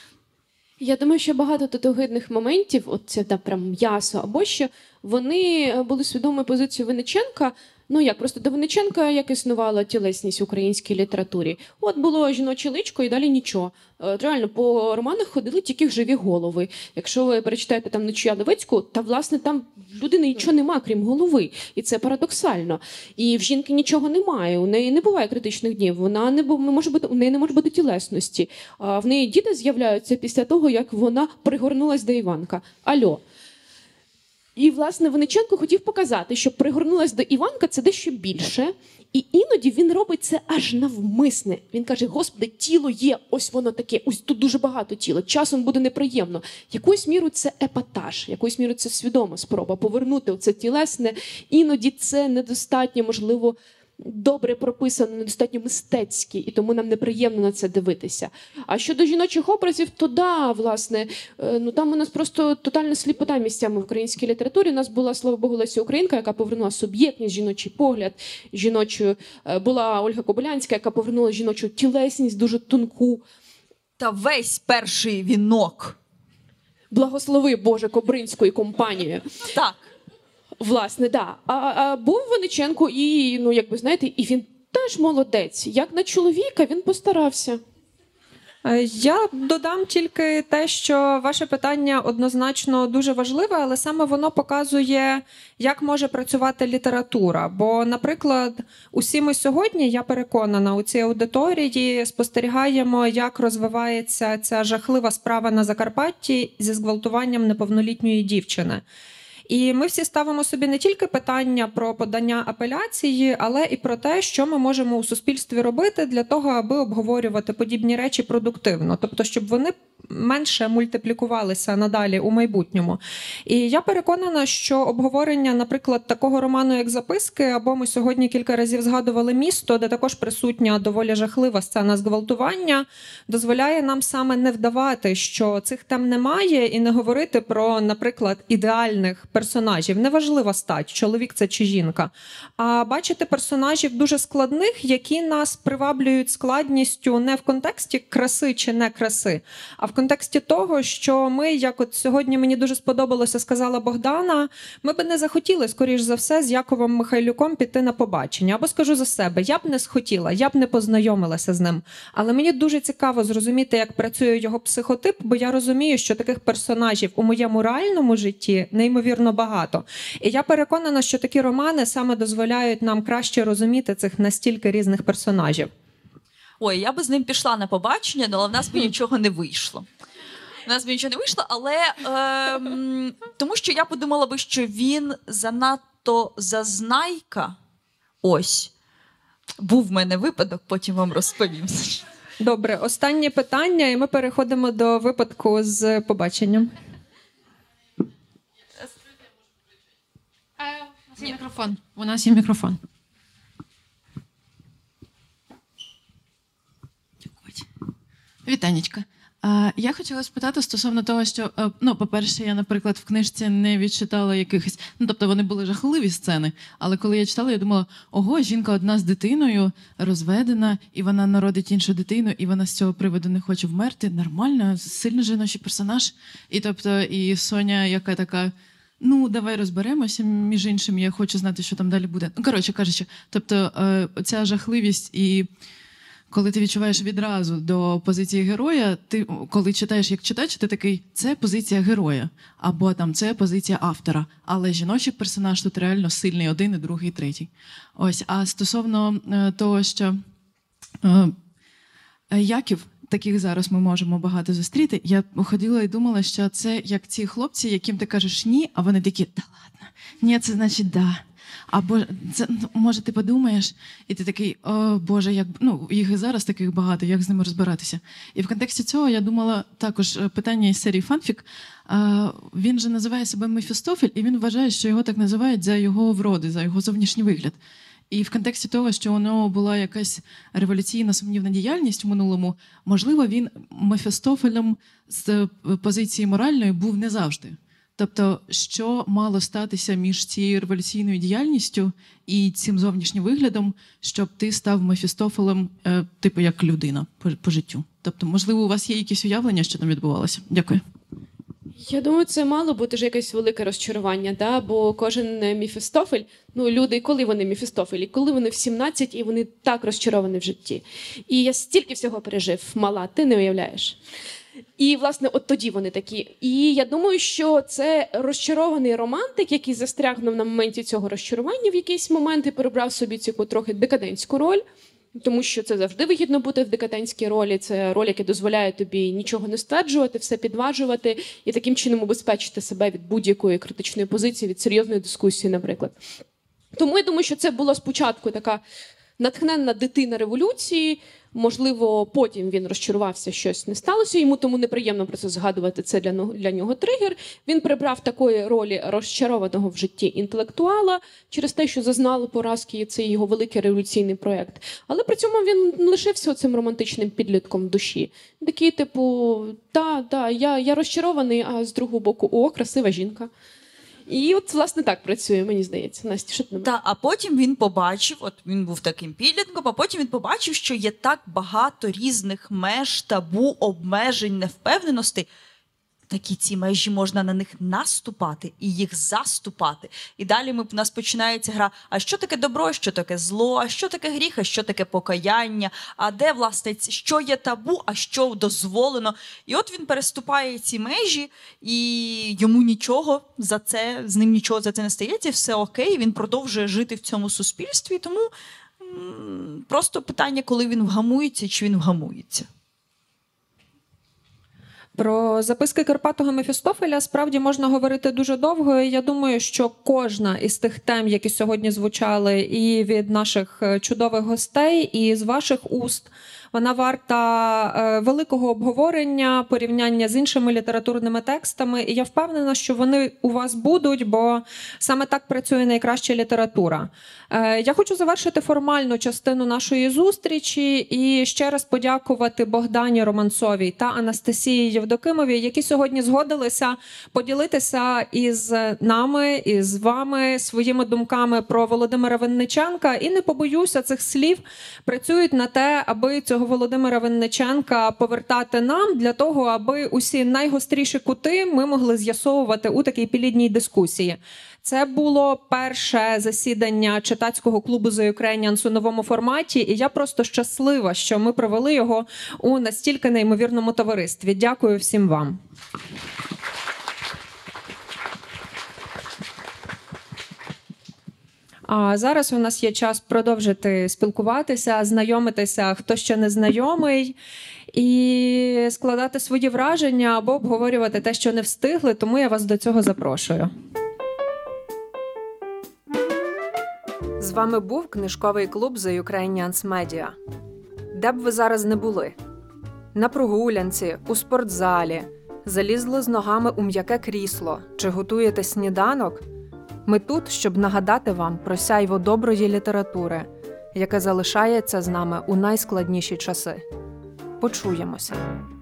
Я думаю, що багато тут огидних моментів, от це прям м'ясо або що, вони були свідомою позицією Винниченка. Просто до Винниченка як існувала тілесність в українській літературі. От було жіноче личко і далі нічого. Реально, по романах ходили тільки живі голови. Якщо ви перечитаєте там «Нечия Левицьку», та, власне, там в людини нічого нема, крім голови. І це парадоксально. І в жінки нічого немає, у неї не буває критичних днів, у неї не може бути тілесності. А в неї діти з'являються після того, як вона пригорнулась до Іванка. Альо. І, власне, Винниченко хотів показати, що пригорнулась до Іванка – це дещо більше. І іноді він робить це аж навмисне. Він каже, Господи, тіло є, ось воно таке, ось тут дуже багато тіла, часом буде неприємно. Якоюсь мірою це епатаж, якоюсь мірою це свідома спроба повернути це тілесне. Іноді це недостатньо, можливо, добре прописано, недостатньо мистецькі, і тому нам неприємно на це дивитися. А щодо жіночих образів, то да, власне, там у нас просто тотальна сліпота місцями в українській літературі. У нас була, слава Богу, Леся Українка, яка повернула суб'єктність, жіночий погляд, була Ольга Кобилянська, яка повернула жіночу тілесність, дуже тонку. Та весь перший вінок. Благослови, Боже, Кобринську і компанію. Так. Власне, да. А був Винниченко і, і він теж молодець. Як на чоловіка, він постарався. Я додам тільки те, що ваше питання однозначно дуже важливе, але саме воно показує, як може працювати література. Бо, наприклад, усі ми сьогодні, я переконана, у цій аудиторії спостерігаємо, як розвивається ця жахлива справа на Закарпатті зі зґвалтуванням неповнолітньої дівчини. І ми всі ставимо собі не тільки питання про подання апеляції, але і про те, що ми можемо у суспільстві робити для того, аби обговорювати подібні речі продуктивно. Тобто, щоб вони менше мультиплікувалися надалі у майбутньому. І я переконана, що обговорення, наприклад, такого роману, як «Записки», або ми сьогодні кілька разів згадували «Місто», де також присутня доволі жахлива сцена зґвалтування, дозволяє нам саме не вдавати, що цих тем немає, і не говорити про, наприклад, ідеальних персонажів. Неважлива стать, чоловік це чи жінка. А бачити персонажів дуже складних, які нас приваблюють складністю не в контексті краси чи не краси, а в контексті того, що ми, як от сьогодні мені дуже сподобалося, сказала Богдана, ми би не захотіли, скоріш за все, з Яковом Михайлюком піти на побачення. Або скажу за себе, я б не схотіла, я б не познайомилася з ним. Але мені дуже цікаво зрозуміти, як працює його психотип, бо я розумію, що таких персонажів у моєму реальному житті неймовірно багато. І я переконана, що такі романи саме дозволяють нам краще розуміти цих настільки різних персонажів. Ой, я би з ним пішла на побачення, але в нас би нічого не вийшло. Але тому що я подумала би, що він занадто зазнайка. Ось. Був в мене випадок, потім вам розповім. Добре, останнє питання, і ми переходимо до випадку з побаченням. У нас є мікрофон. Вітанечка. Я хотіла спитати стосовно того, що, по-перше, я, наприклад, в книжці не відчитала якихось, тобто вони були жахливі сцени, але коли я читала, я думала, ого, жінка одна з дитиною, розведена, і вона народить іншу дитину, і вона з цього приводу не хоче вмерти. Нормально, сильно жіночий персонаж. І тобто, і Соня, яка така ну, давай розберемося, між іншим, я хочу знати, що там далі буде. Ну, коротше кажучи, тобто ця жахливість і коли ти відчуваєш відразу до позиції героя, ти, коли читаєш як читач, ти такий, це позиція героя, або там це позиція автора. Але жіночий персонаж тут реально сильний, один, і другий, і третій. Ось, а стосовно того, що Яків, таких зараз ми можемо багато зустріти, я ходила і думала, що це як ці хлопці, яким ти кажеш ні, а вони такі, да ладно, ні, це значить да. Або це, може, ти подумаєш, і ти такий, о Боже, як їх і зараз таких багато, як з ними розбиратися. І в контексті цього я думала також питання із серії «Фанфік». Він же називає себе Мефістофель, і він вважає, що його так називають за його вроди, за його зовнішній вигляд. І в контексті того, що у нього була якась революційна сумнівна діяльність в минулому, можливо, він Мефістофелем з позиції моральної був не завжди. Тобто, що мало статися між цією революційною діяльністю і цим зовнішнім виглядом, щоб ти став Мефістофелем, типу, як людина по життю? Тобто, можливо, у вас є якісь уявлення, що там відбувалося? Дякую. Я думаю, це мало бути вже якесь велике розчарування, да? Бо кожен Мефістофель, люди, коли вони Мефістофелі, коли вони в 17 і вони так розчаровані в житті. І я стільки всього пережив, мала, ти не уявляєш. І, власне, от тоді вони такі. І я думаю, що це розчарований романтик, який застрягнув на моменті цього розчарування в якийсь момент і перебрав собі цю трохи декадентську роль, тому що це завжди вигідно бути в декадентській ролі. Це роль, яка дозволяє тобі нічого не стверджувати, все підважувати і таким чином убезпечити себе від будь-якої критичної позиції, від серйозної дискусії, наприклад. Тому я думаю, що це була спочатку така натхненна дитина революції. Можливо, потім він розчарувався, щось не сталося йому, тому неприємно про це згадувати, це для нього тригер. Він прибрав такої ролі розчарованого в житті інтелектуала через те, що зазнали поразки, і це його великий революційний проєкт. Але при цьому він лишився цим романтичним підлітком в душі. Такий, типу, я розчарований, а з другого боку, о, красива жінка. І от, власне, так працює, мені здається. Настя, що ти думаєш? Так, а потім він побачив, от він був таким підлітком, а потім він побачив, що є так багато різних меж, табу, обмежень, невпевненостей. Такі ці межі, можна на них наступати і їх заступати. І далі у нас починається гра, а що таке добро, а що таке зло, а що таке гріх, а що таке покаяння, а де, власне, що є табу, а що дозволено. І от він переступає ці межі, і йому нічого за це, з ним нічого за це не стається, все окей, він продовжує жити в цьому суспільстві, тому просто питання, коли він вгамується, чи він вгамується. Про записки Карпатого Мефістофеля справді можна говорити дуже довго. І я думаю, що кожна із тих тем, які сьогодні звучали і від наших чудових гостей, і з ваших уст, вона варта великого обговорення, порівняння з іншими літературними текстами. І я впевнена, що вони у вас будуть, бо саме так працює найкраща література. Я хочу завершити формальну частину нашої зустрічі і ще раз подякувати Богдані Романцовій та Анастасії Євдокимовій, які сьогодні згодилися поділитися із нами, із вами своїми думками про Володимира Винниченка. І не побоюся цих слів, працюють на те, аби цього Володимира Винниченка повертати нам, для того, аби усі найгостріші кути ми могли з'ясовувати у такій плідній дискусії. Це було перше засідання читацького клубу The Ukrainians у новому форматі, і я просто щаслива, що ми провели його у настільки неймовірному товаристві. Дякую всім вам. А зараз у нас є час продовжити спілкуватися, знайомитися, хто ще не знайомий, і складати свої враження або обговорювати те, що не встигли, тому я вас до цього запрошую. З вами був книжковий клуб The Ukrainians Media. Де б ви зараз не були? На прогулянці, у спортзалі, залізли з ногами у м'яке крісло чи готуєте сніданок? Ми тут, щоб нагадати вам про сяйво доброї літератури, яке залишається з нами у найскладніші часи. Почуємося.